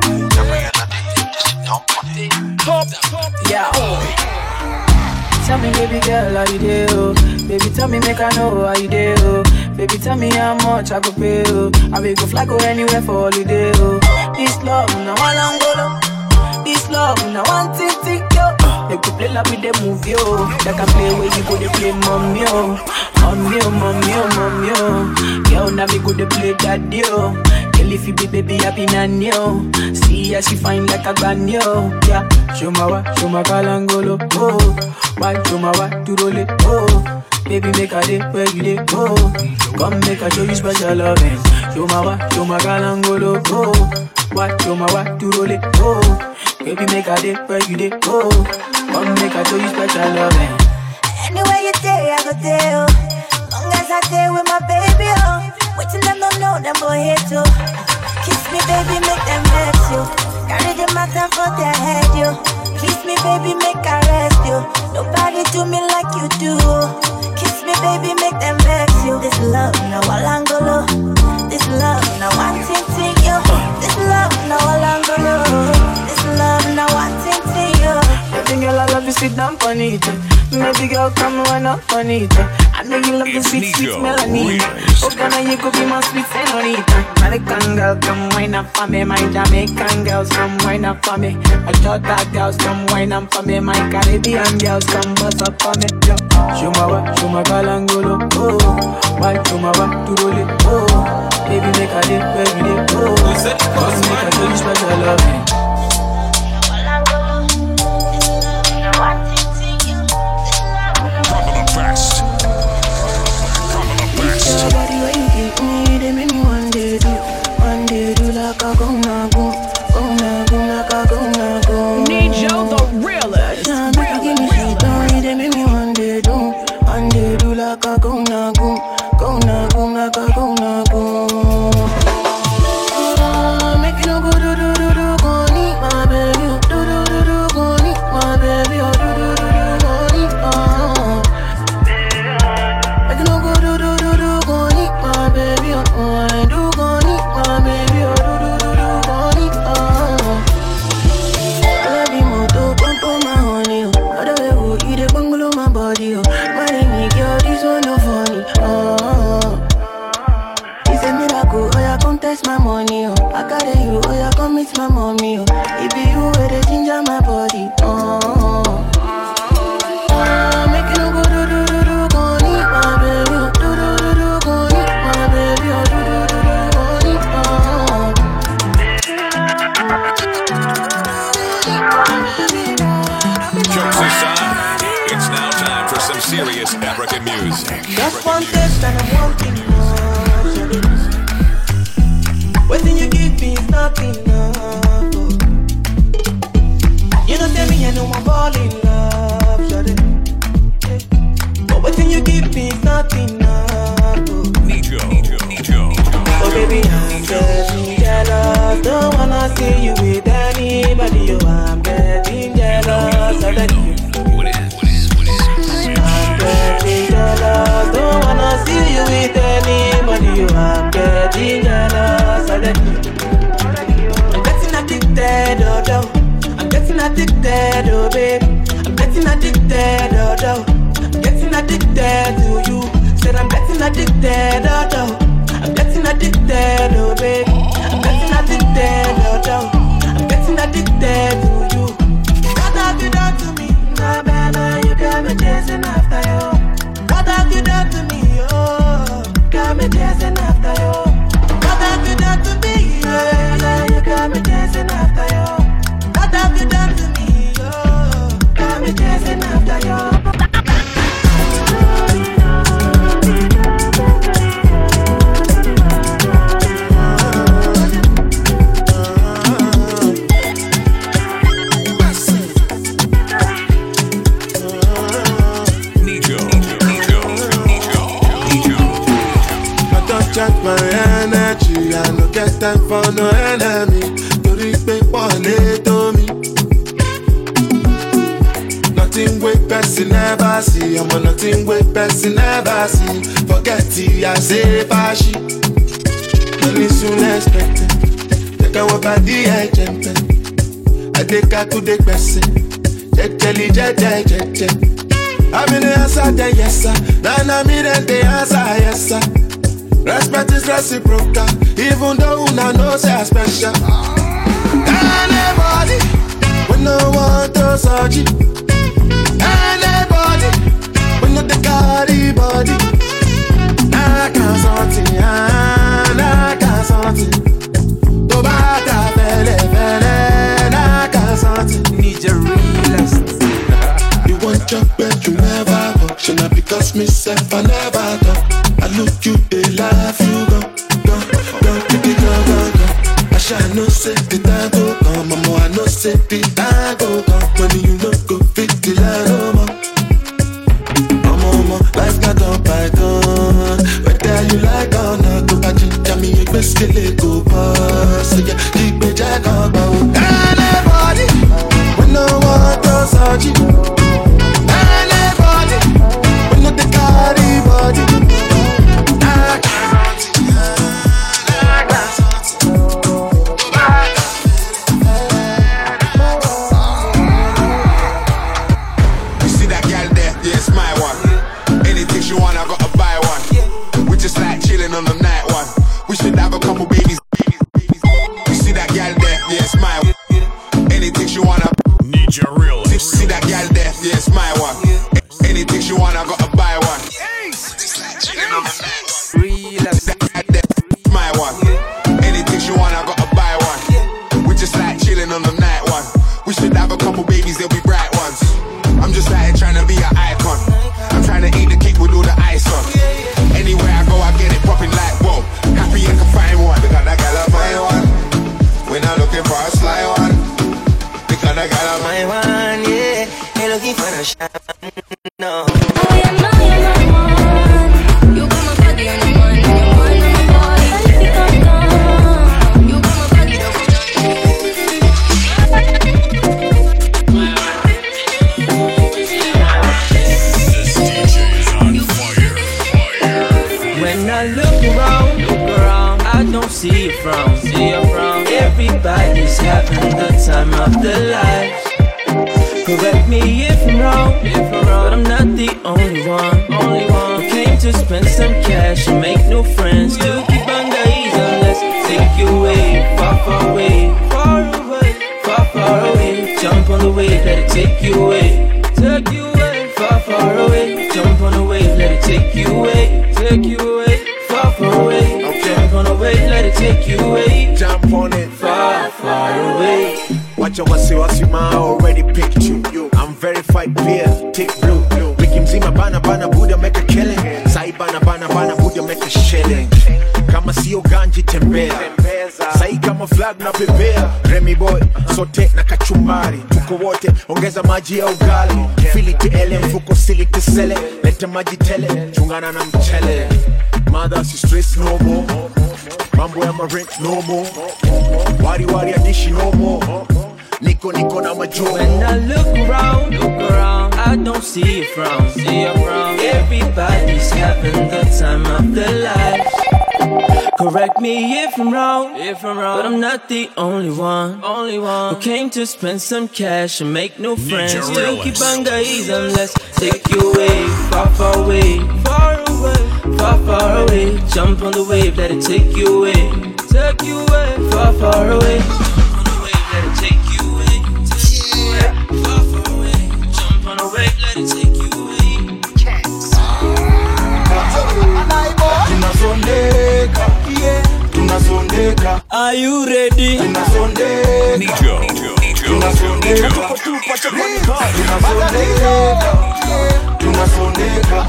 Yeah. Tell me, baby girl, how you do? Oh? Baby, tell me, make I know how you do. Oh? Baby, tell me how much I go pay. Oh? I will go fly go anywhere for holiday. Oh? This love, now I long go. This love, now one thing, thing, yo. They could play like with the movie, yo. Like I play where you go, they play mommy, yo. Mommy, yo, mommy, yo, mommy, yo. Girl, now me go, they play daddy, yo. Girl, if you be baby, I be nanny, yo. See how she fine like a granny, yo. Yeah, show my wa, show my kalangolo, oh. Why, show my wa, to roll it, oh. Baby, make a day where you day, oh. Come make a show you special loving. Show my wa, show my kalangolo, oh. Why, show my wa, to roll it, oh. Baby, make a day where you day, oh. Come make a show you special loving. Anywhere you day, I go there, oh. Long as I stay with my baby, oh. Waiting them don't know, them boy here too. Kiss me, baby, make them vex you. Carry the matter for their head, you. Kiss me, baby, make I rest you. Nobody do me like you do. Kiss me, baby, make them vex you. This love, no Alangolo. This love, no one thing to you. This love, no Alangolo. This love, no one thing to you. Baby girl, I love you, sit down on it. Baby girl, come run up on it. I know you love the sweet, sweet melody. Oh, Ghana, you could be my sweet senorita. American girl, come wine up for me. My Jamaican girls, come wine up for me. My Jota girls, come wine up for me. My Caribbean girls, come bust up for me. Yo. Show my wa, show my kalangolo, oh. Why, show my wa, to roll it, oh. Baby, make a day, baby, day, oh. Cause make a show you special loving. Your body where you give me, they make me one day do, one day do like a go na go, go na go like a go na go. Nijo the realest. Now make you give me shit, they make me one day do, one day do like a go na go, go na go like a go na go. Oh, make you no go do do do do, go need my baby, do do do do, go need my baby, oh do do do do, go need oh. Make you no go do do do do. My baby, oh, oh, I do go need my baby, oh, do do do do go need, oh. I love you more, to pump on my honey, oh. Other way, oh, you the bungalow my body, oh. My name girl, this one no funny, oh. It's a miracle, oh, yeah, come test my money, oh. I got you, oh, yeah, come meet my mommy, oh. It be you where they ginger my body, oh. Ah, make you no go do do do do go need my baby, oh. Do do do do go need. Jokes aside, it's now time for some serious African music. Just one taste and I'm wanting more. Waiting you give me is not enough. You don't tell me I know I'm fall in love, shawty. But waiting you give me is not enough. Nijo, Nijo, Nijo. Oh baby, I'm getting jealous. Don't wanna see you with anybody. Oh, I'm getting jealous of that you. I'm getting jealous. Don't wanna see you with anybody. Oh, I'm getting jealous of that you. I'm getting addicted, oh, oh. I'm getting addicted, oh, babe. I'm getting addicted, oh, oh. I'm getting addicted to you. Said I'm getting addicted, oh, oh. I'm getting addicted, oh baby. I'm getting addicted, oh, oh. I'm getting addicted to you. What have you done to me? Nah, man, you got me chasing after you. What have you done to me? Oh, got me chasing after got my energy, I no get time for no enemy. To reach me, to me. Nothing with person never see. I'm on nothing with person never see. Forget it, I say fashi. Money soon expected. Take a walk at the agent. I take her to the person. Jet jelly, jet jet jet jet. I'm in the answer, the yes sir. Then I'm in the answer, yes sir. Respect is reciprocal, even though una know say I special. Anybody, we no want to search it. Anybody, we no the carry body. I can't something, I can't something. To bata bele bele, I can't something. Need your realist. You want your bed, you never go. Should not because myself I never go. I look you, they laugh, you go, go, go, go, go, go, go. I shall no say the time go come, mama, I no say the time go come. When you no go fit the line, no more. Mama, mama, life got up by gun. Whether you like or not, go back to me, you best kill it, go pass. So yeah, keep me jack up, anybody, we no want to search you. Anybody, we no the carry body. On the night one, we should have a couple babies. You see that gal there? Yeah, it's my one. Anything she wanna. Need your real. See, see that gal there? Yeah, it's my one. Anything she wanna, I gotta buy one. Just like chilling on the night one. Real. That there, my one. Anything she wanna, I gotta buy one. We just like chilling on the night one. We should have a couple babies, they'll be bright ones. I'm just like trying to be an icon. I'm trying to eat the cake with all the ice on. Anywhere I go, I get it popping like whoa. Happy I can find one. Because I got a my one. We're not looking for a sly one. Because I got a my one, yeah. Ain't looking for a shine, no. Oh yeah, no, yeah, no one. You got my body on your mind, on your mind, on my body. You got my body, don't go When I look around, look around, I don't see you from, see you from. Everybody's having the time of their lives. Correct me if I'm wrong, if I'm wrong, but I'm not the only one, only one who came to spend some cash and make new friends. To keep on the ease, let's take you away, far, far away, far away, far, far away. Jump on the wave, let it take you away, take you away, far, far away. Jump on the wave, let it take you away, take you away, far, far away. Okay. Jump on the wave, let it take you away. Jump on it, far, far away. Watch out, what's what's you, man, I already picked you. I'm verified beer, tick blue. Wiki mzima bana bana, Buddha make a killing. Sai bana bana bana, Buddha make a shilling. Kama sio ganji tembea. Sai kama flag na bebea. Remy boy, sote na kachumbari. Tuko wote, ongeza maji ya ugali. Fili tele, mfuko sili kisele. Leta maji tele, chungana na mchele. Mother si stress no more. Mambo ya marent no more. Wari wari adishi no more. Nico Nico na majo. When I look around, look around, I don't see you from, see you from. Everybody's having the time of their lives. Correct me if I'm wrong, if I'm wrong, but I'm not the only one, only one who came to spend some cash and make new friends. To keep on the ease and let's take you away, far, far away, far away, far, far away. Jump on the wave, let it take you away, take you away, far, far away. Jump on the wave, let it take you away, take you away, far, far away. Jump on the wave, let it take you away. Tunasondeka, yeah, tunasondeka. Are you ready? Tunasondeka, Nijo, tunasondeka, tunasondeka, tunasondeka,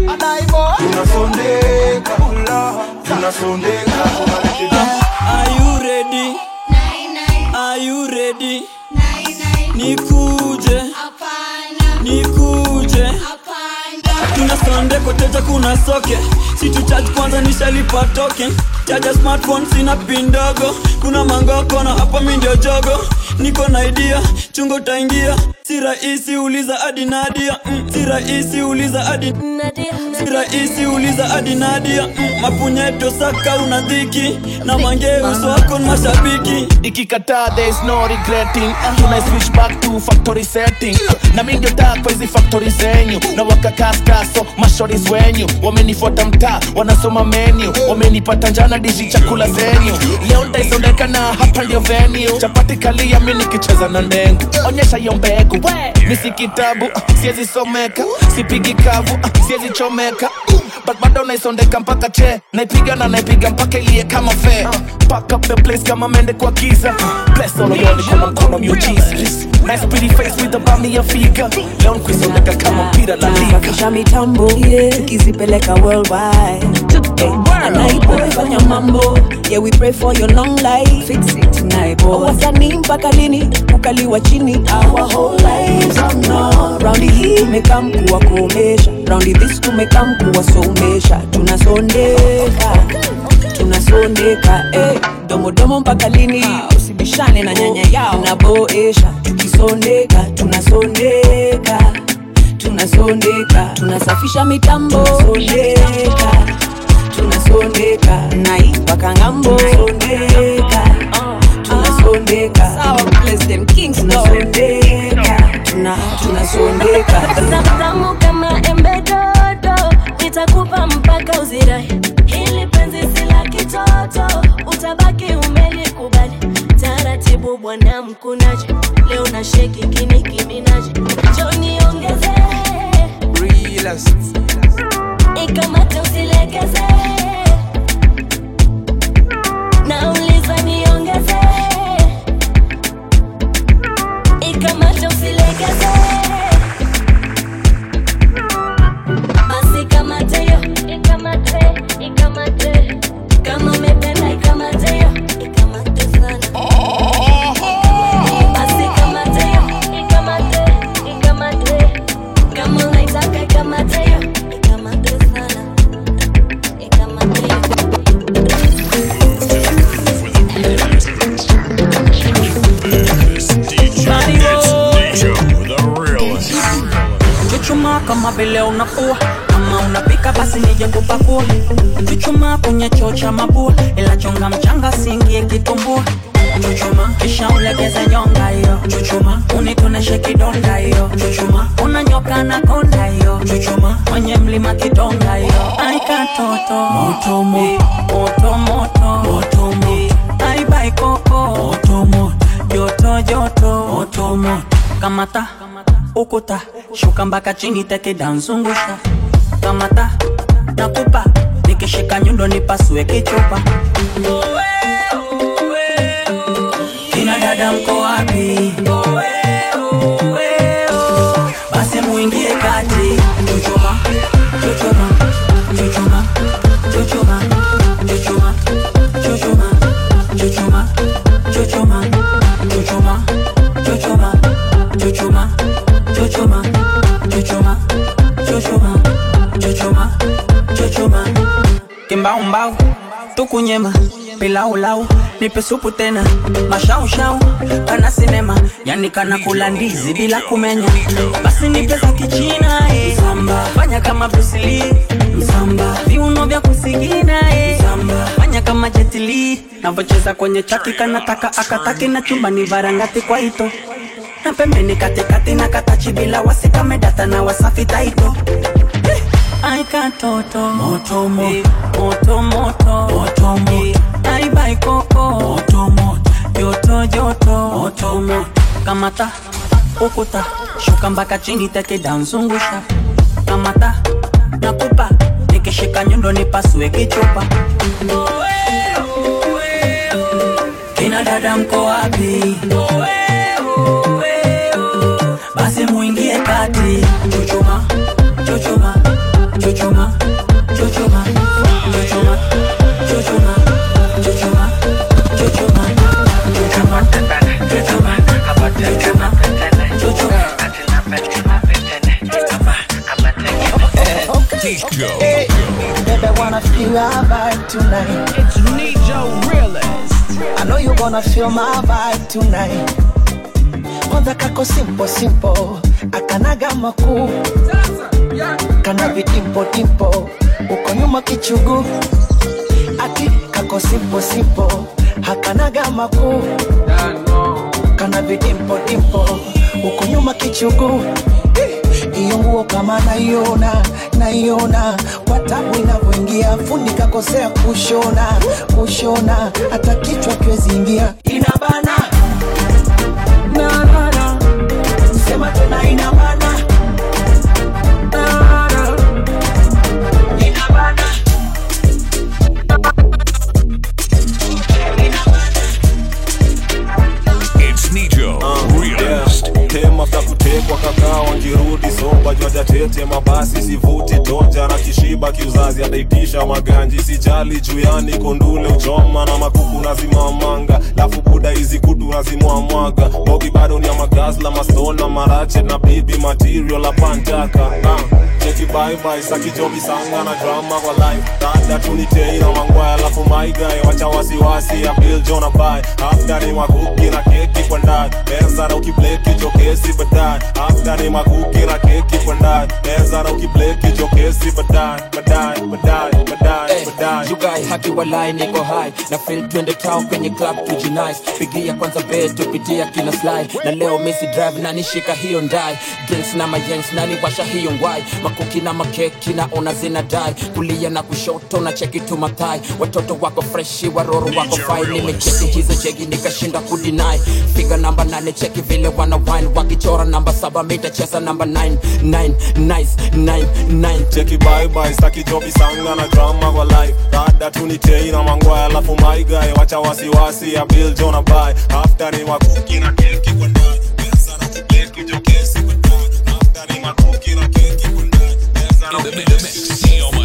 tunasondeka, tunasondeka. Are you ready? Are you ready? Nikuje, nikuje, tunasondeka. twende koteja kuna soke. Si tu charge kwanza nishalipa token. Charge smartphone sina pin ndogo. Kuna mangoko na hapa mimi ndio jogo. Niko na idea, chungo taingia. Si rahisi uliza hadi Nadia. Mm, si rahisi uliza hadi Nadia. Si rahisi uliza hadi Nadia. Mm, mapunyeto saka unadhiki. Na mange uso wako na mashabiki. Ikikataa there's no regretting. Tuna switch back to factory setting. Na mimi ndio taa kwa hizi factory zenyu. Na wakakaskaso mashoris wenyu. Wamenifuata mtaa, wanasoma menu. Wamenipata njana dishi chakula zenyu. Leo nitaisondeka na hapa ndio venue. Chapati kalia mimi nikicheza na ndengu. Onyesha hiyo mbegu. Misi kitabu, siezi someka. Sipigi kavu, siezi chomeka. But bado naisondeka mpaka che. Naipiga na naipiga mpaka ilie kama fair. Pack up the place kama mende kwa giza. Bless all of y'all kama mkono miujiza. Nice pretty face with a bummy ya figure. Leo nkuisondeka kama mpira la liga. Nasafisha mitambo, tukizipeleka worldwide. Anaiboy fanya mambo. Yeah, we pray for your long life. Fix it tonight, boy. Wasanii mpaka lini, ukaliwa chini. Our whole lives are not. Raundi hii tumekam kuwa kuomesha. Raundi this tumekam kuwa somesha. Tunasondeka, tunasondeka, eh. Domo domo mpaka lini, usibishane na nyanya yao. Tunaboesha, tukisondeka, tunasondeka. Tunasondeka, tunasafisha mitambo. Tunasondeka, tunasondeka, naipa ngambo. Tunasondeka, tunasondeka, sawa bless them kings. Tunasondeka, tuna tunasondeka. Tamu kama embe dodo, nitakupa mpaka uzirai. Hili penzi si la kitoto, utabaki umelikubali. Taratibu bwana mkunaji, leo na sheki kini kiminaji. Joni ongeze realest, ikamate usilegeze. Nauliza niongeze, ikamate usilegeze. Basi kamate yo, ikamate, ikamate. Kama umependa ikamate yo, ikamate sana. Basi kamate yo, ikamate, ikamate. Kama unaitaka ikamate yo, ikamate sana. Ikamate yo. Chuchuma kama vile unakuwa, kama unapika basi nije kupakua. Chuchuma kwenye choo cha mabua, ila chonga mchanga singie kitumbua. Chuchuma kisha ulegeze nyonga hiyo. Chuchuma unitoneshe kidonda hiyo. Chuchuma unanyoka na konda hiyo. Chuchuma mwenye mlima kidonga hiyo. Aika toto moto moto moto moto moto. Aibai koko moto moto. Joto joto moto moto. Kamata ukuta, shuka mpaka chini teke danzungusha. Kamata nakupa, nikishika nyundo nipasue kichupa. Kina dada mko wapi? Basi muingie kati. Chuchuma, chuchuma, chuchuma, chuchuma, chuchuma, chuchuma, chuchuma, chuchuma, chuchuma, chuchuma, chuchuma, chuchuma, chuchuma, chuchuma, chuchuma, chuchuma. Kimbao mbao, tukunyema, pilau lau, nipe supu tena, mashau shau, kana sinema, yani kana kula ndizi bila kumenya. Basi nipe za kichina, eh, msamba, fanya kama Bruce Lee, msamba, viuno vya kusigina, eh, msamba, fanya kama Jet Li, navocheza kwenye chaki kanataka akataki na chumba ni varangati kwa ito. Na pembeni katikati na katachi bila wasika medata na wasafi taito. Aika toto moto moto moto moto moto moto. Aibai koko moto moto. Joto joto moto moto. Kamata ukuta, shuka mpaka chini teke danzungusha. Kamata nakupa, nikishika nyundo nipasue kichupa. Kina dada mko wapi? Basi muingie kati. Chuchuma, chuchuma, chuchuma, chuchuma, chuchuma, chuchuma, chuchuma, chuchuma, chuchuma, chuchuma, chuchuma, chuchuma. Nijo. Hey, baby, wanna feel your vibe tonight. It's Nijo Realist. I know you gonna feel my vibe tonight. Kwanza kako simple simple, akanaga makuu, kana vidimpo dimpo, uko nyuma kichugu. Ati kako simple simple, hakanaga makuu, kana vidimpo dimpo, uko nyuma kichugu. Iyo nguo kama naiona, naiona kwa tabu inavyoingia, fundi kakosea kushona, kushona hata kichwa kiwezi ingia. Inabana na na na, sema tena inabana na na, inabana. It's Nijo Realist. Tema za kutekwa kakaa wangirudi soba jwaja tete mabasi sivuti tonja na kishiba kiuzazi adaitisha maganji sijali juyani kondule uchoma na makuku nazimamanga lafu buda hizi kutu nazimwamwaga bogi bado ni ya magazla mastona marache na baby material la pantaka uh. Cheki bye bye saki jobi sanga na drama kwa life dada tunitei na mangwaya lafu my guy wacha wasiwasi ya Bill Jonah bye after ni makuki na keki kwa ndani benza na ukibleki jokesi badai after ni makuki na keki kwa ndani benza na ukibleki jokesi badai badai badai badai badai you guys haki walai niko high na feel twende town kwenye club tujinice pigia kwanza bet tupitia kila slide na leo Messi drive na nishika hiyo ndai drinks na mayengs nani washa hiyo ngwai makuki na makeki na ona zina dai kulia na kushoto na cheki tu matai watoto wako freshi waroro wako fine nimecheki hizo cheki nikashinda kudinai figa namba nane cheki vile wana wine wakichora namba saba mita chesa namba nine nine nice nine nine cheki bye bye saki jobi sanga na drama kwa life dada tunitei na mangwaya lafu my guy wacha wasiwasi ya Bill Jonah bye after ni makuki na keki kwa ndani benza na ukibleki jokesi badai after ni makuki na keki kwa ndani benza na ukibleki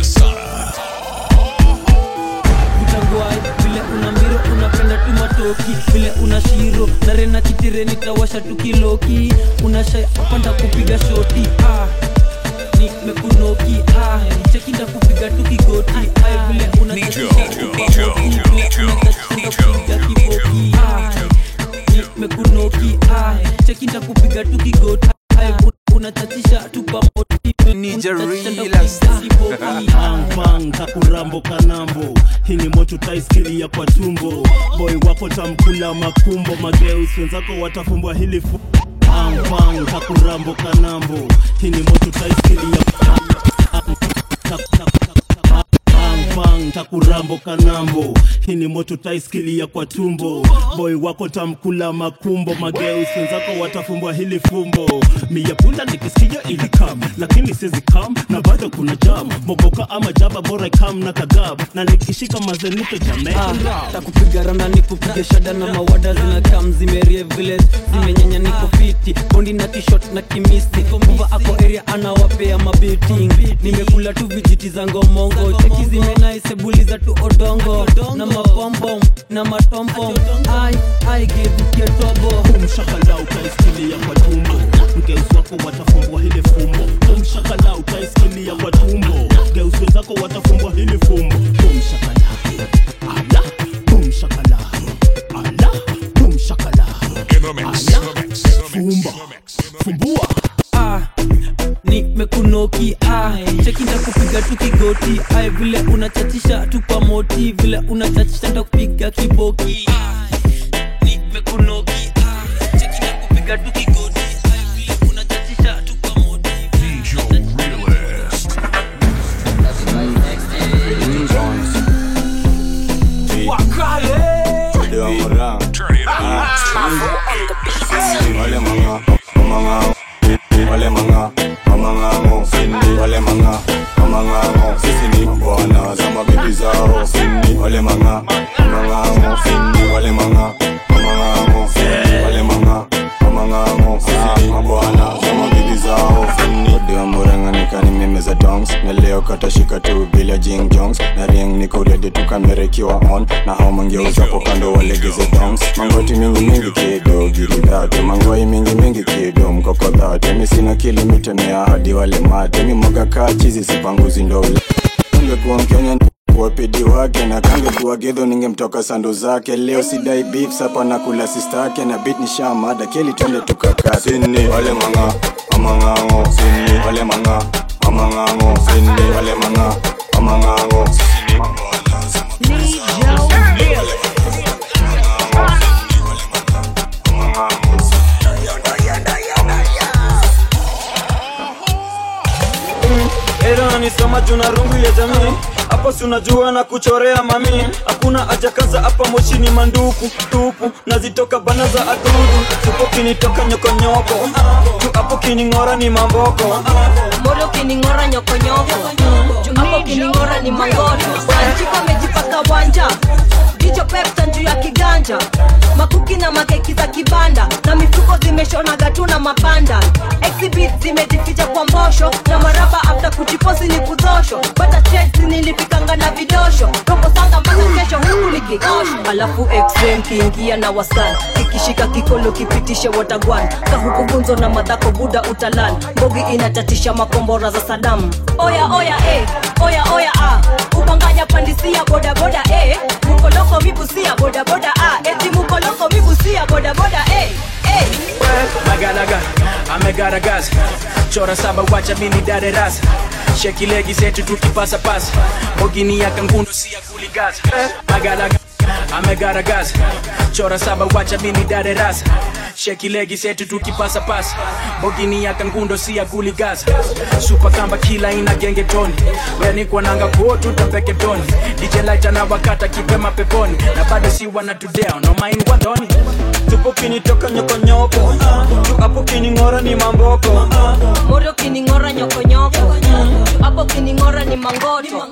vile una miro unapenda tu matoki vile una shiro na rena kitire nitawasha tu kiloki unashai panda kupiga shoti ah ni mekunoki ah cheki nda kupiga tu kigoti ah vile una Nijo Nijo Nijo kiboki ah ni mekunoki ah cheki nda kupiga tu kigoti ah unatatisha tu kwa moti Nijo Realist. Bang bang takurambo kanambo hii ni moto taiskilia kwa tumbo boy wako tamkula makumbo mageus wenzako watafumbwa hili fu bang bang takurambo kanambo hii ni moto taiskilia bang takurambo kanambo hii ni moto taiskilia kwa tumbo boy wako tamkula makumbo mageus wenzako watafumbwa hili fumbo miyapunda nikisikia ili kam lakini sizi kam na bado kuna jam mogoka ama jaba bora kam na kagab na nikishika mazenito jame ah, takupiga rana nikupiga shada na mawada zina kam zimerie village zimenyanya niko fiti bondi na t-shirt na kimisti mova ako area anawapea mabeting nimekula tu vijiti za ngomongo cheki zimenai sebuli za tu odongo na mapompom na matompom ai ai give you tobo kumshakala utaisikilia kwa tumbo mgeuzi wako watafumbwa hili fumbo kumshakala utaisikilia kwa tumbo geuzi zako watafumbwa hili fumbo kumshakala ala kumshakala ala kumshakala fumba fumbua ah ni mekunoki ah cheki nda kupiga tu kigoti ai vile unachatisha tu kwa moti vile unachatisha nda kupiga kiboki ah ni mekunoki ah cheki nda kupiga tu kigoti ai vile unachatisha tu kwa moti Nijo Realist. Turn it up. Wale manga, manga, wale manga, manga mo sindi, wale manga, manga mo sisi ni bwana za mabibi zao sindi, wale manga, manga mo sindi, wale manga, manga mo sindi, wale manga, manga mo jing jongs na ring niko ready to kamera ikiwa on na hao mangeuza hapo kando walegeze dongs mangoti mingi mingi kido giri that mangoi mingi mingi kido mkoko that mimi sina kilimita na hadi wale mate mimi mwaga kaa chizi sipanguzi ndo ungekuwa Mkenya wapidi wake na kange kuwa gedho ningemtoka sando zake leo sidai beef sapa na kula sister yake na beat ni shamada keli twende tukakata sini wale manga amangango sini wale manga amangango sini wale manga amangango sini Era nisoma juna rungu ya jamii hapa si unajua na kuchorea mami hakuna haja kaza hapa moshi ni manduku tupu nazitoka bana za adudu tupo kinitoka nyokonyoko tu hapo kiningora ni mamboko moro kiningora nyokonyoko tu hapo kiningora ni mangoto anchika mejipaka wanja Jicho pepta njuu ya kiganja makuki na makeki za kibanda na mifuko zimeshona gatuna mapanda exhibit zimejificha kwa mbosho na maraba after kujiposi ni kuzosho bata checks nilipikanga na vidosho robo sanga mpaka kesho huku nikikosho alafu extreme kiingia na wasan kikishika kikolo kipitishe watagwan kahuku gunzo na madhako buda utalan mbogi inatatisha makombora za Saddam oya oya eh oya oya ah upanganya pandisia boda boda eh mukoloko mibusia boda boda ah eti mukoloko mibusia boda boda eh eh magalaga amegaragaza chora saba wacha mimi dare rasa sheki legi zetu tukipasa pasa mogini ya kangundo si ya kuligaza magalaga amegaragaza chora saba wacha mimi dare rasa sheki legi zetu tukipasa pasa mogini ya kangundo si ya kuligaza super kamba kila ina genge toni yani kwa nanga kuotu tapeke toni D J Lighter na wakata kipema peponi na bado si wana tudeo no mind wadoni tupo kinitoka nyokonyoko tu hapo kiningora ni mamboko moro kiningora nyokonyoko tu hapo kiningora ni mangoto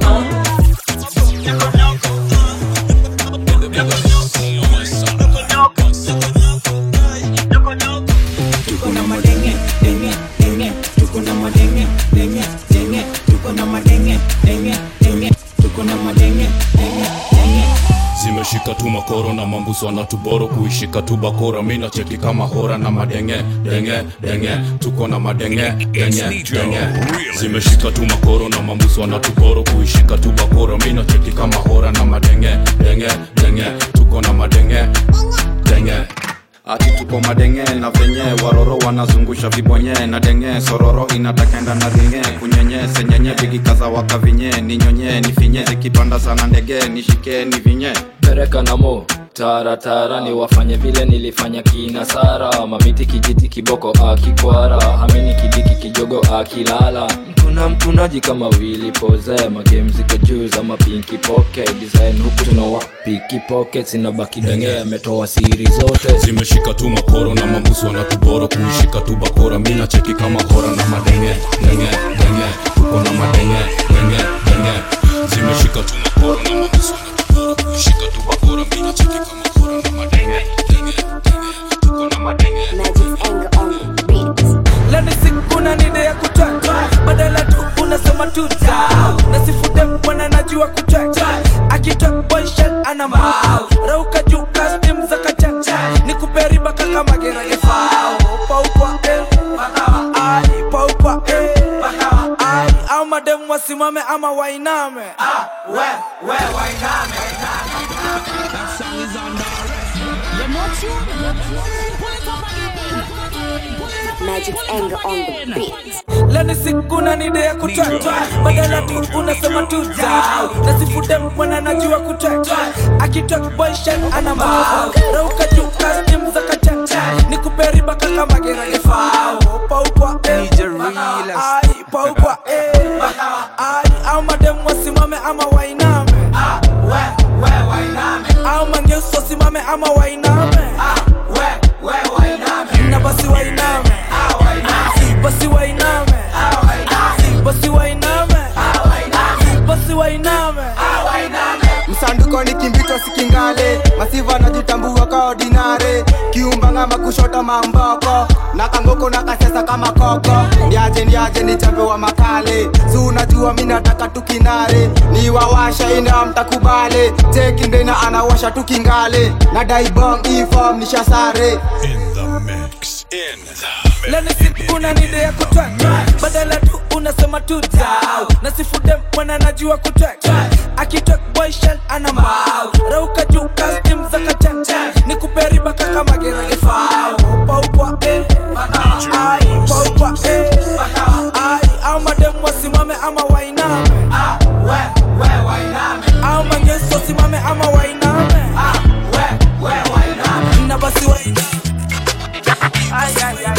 tuko na madenge denge denge tuko na madenge denge denge tuko na madenge denge denge tuko na madenge denge denge zimeshika tu makoro na mambuso na tuboro kuishika tu bakora mina cheki kama hora na madenge denge denge tuko na madenge denge denge zimeshika tu makoro na mambuso na tuboro kuishika tu bakora mina cheki kama hora na madenge denge denge tuko na madenge denge ati tuko madenge na venye waroro wanazungusha vibonye na denge sororo inatakenda na ringe kunyenye senyenye bigikaza wakavinye ninyonye nifinye zikipanda sana ndege nishike nivinye pereka na mo tara tara ni wafanye vile nilifanya kina Sara mamiti kijiti kiboko akikwara hamini kidiki kijogo akilala mkuna mkunaji kama Willy Pose magame ziko juu za mapinki pocket design huku tunawa piki pockets inabaki denge ametoa siri zote zimeshika tu makoro na mambuso na tuboro kuishika tu bakora mina cheki kama hora na madenge denge denge tuko na madenge denge denge zimeshika tu makoro na mambuso na tuboro kuishika tu bakora mina cheki kama hora na madenge denge denge tuko na madenge Magic Anger on the beat. Lani sikuna nide ya kutaka badala tu unasema tuta nasifude mwana najua kutaka akitoka boy shell ana mao rauka juu custom za kachacha nikuperi baka kama gera gefao paupa eh bakawa ai paupa eh bakawa ai au madem wasimame ama wainame ah we we wainame that song is on direct you're not sure pull it up again Magic Anger on the beat. Lani sikuna nide ya kutaka badala tu unasema tuta nasifude mwana najua kutaka akitoka boy shell ana mao rauka juu custom za kachacha nikuperi baka kama gera gefao paupa eh ai paupa eh ai au madem wasimame ama wainame ah we we wainame au mangeuso simame ama wainame ah we we wainame na basi wainame ah wainame basi wainame ah wainame basi wainame ah wainame basi wainame ah wainame msanduko ni kimbito sikingale masiva najitambua ka ordinary kiumbanga makushota mamboko na kangoko na kasesa kama koko niaje niaje ni chambe wa makale si unajua mimi nataka tukinare ni wawasha ina mtakubale tekindena anawasha tukingale na daibong inform nishasare in the mix in the Leni siku una nide ya kutweka badala tu unasema tu down na sifu dem mwana najua kutweka akitok boy shell ana mbao rauka juu custom za kachanja ni kuperi baka kama gera ifao upa upa eh ai upa upa eh ai au madem wasimame ama wainame ah we we wainame au manyeso simame ama wainame ah we we wainame na basi wainame ay ay ay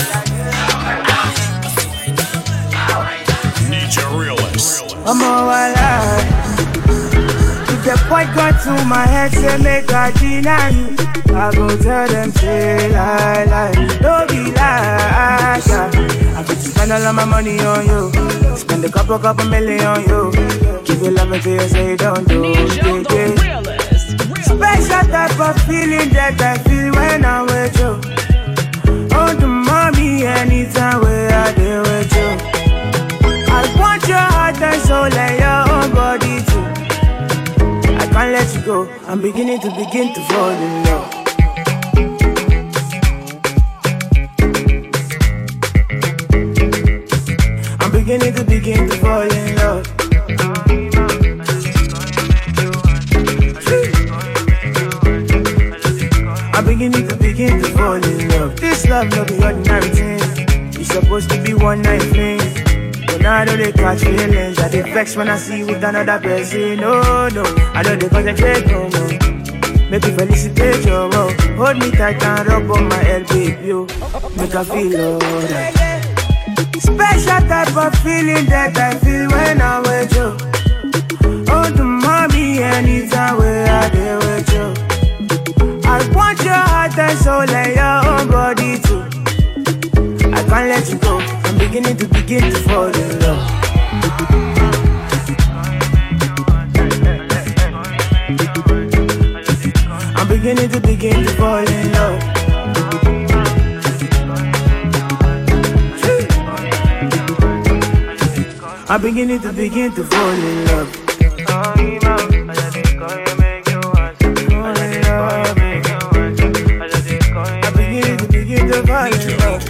I'm all alive. If the point got to my head, say make I deny you. I go tell them say lie, lie. Don't be like yeah. I could spend all of my money on you. Spend a couple, couple million on you. Give you love until you say don't do it. Special type of feeling that I feel when I'm with you. Oh, the mommy anytime where I deal with you. I want your heart and soul and your own body too. I can't let you go. I'm beginning to begin to fall in love. I'm beginning to begin to fall in love. I'm beginning to begin to fall in love. This love no be ordinary thing. It's supposed to be one night thing. But now I know they catch feelings. I get vexed when I see you with another person. No, no, I know they concentrate no more. Make you felicitate your love. Hold me tight and rub on my head, baby, yo. Make I feel alright. Special type of feeling that I feel when I'm with you. Oh, the mommy anytime where I deal with you. I want your heart and soul and your own body too. I can't let you go. I'm beginning to begin to fall in love. I'm beginning to begin to fall in love. I'm beginning to begin to fall in love. I'm beginning to begin to fall in love.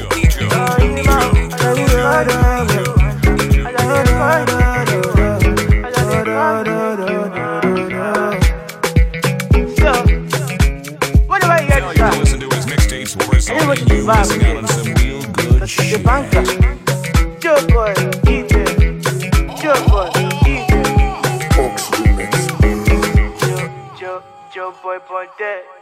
Joe boy, boy, dead.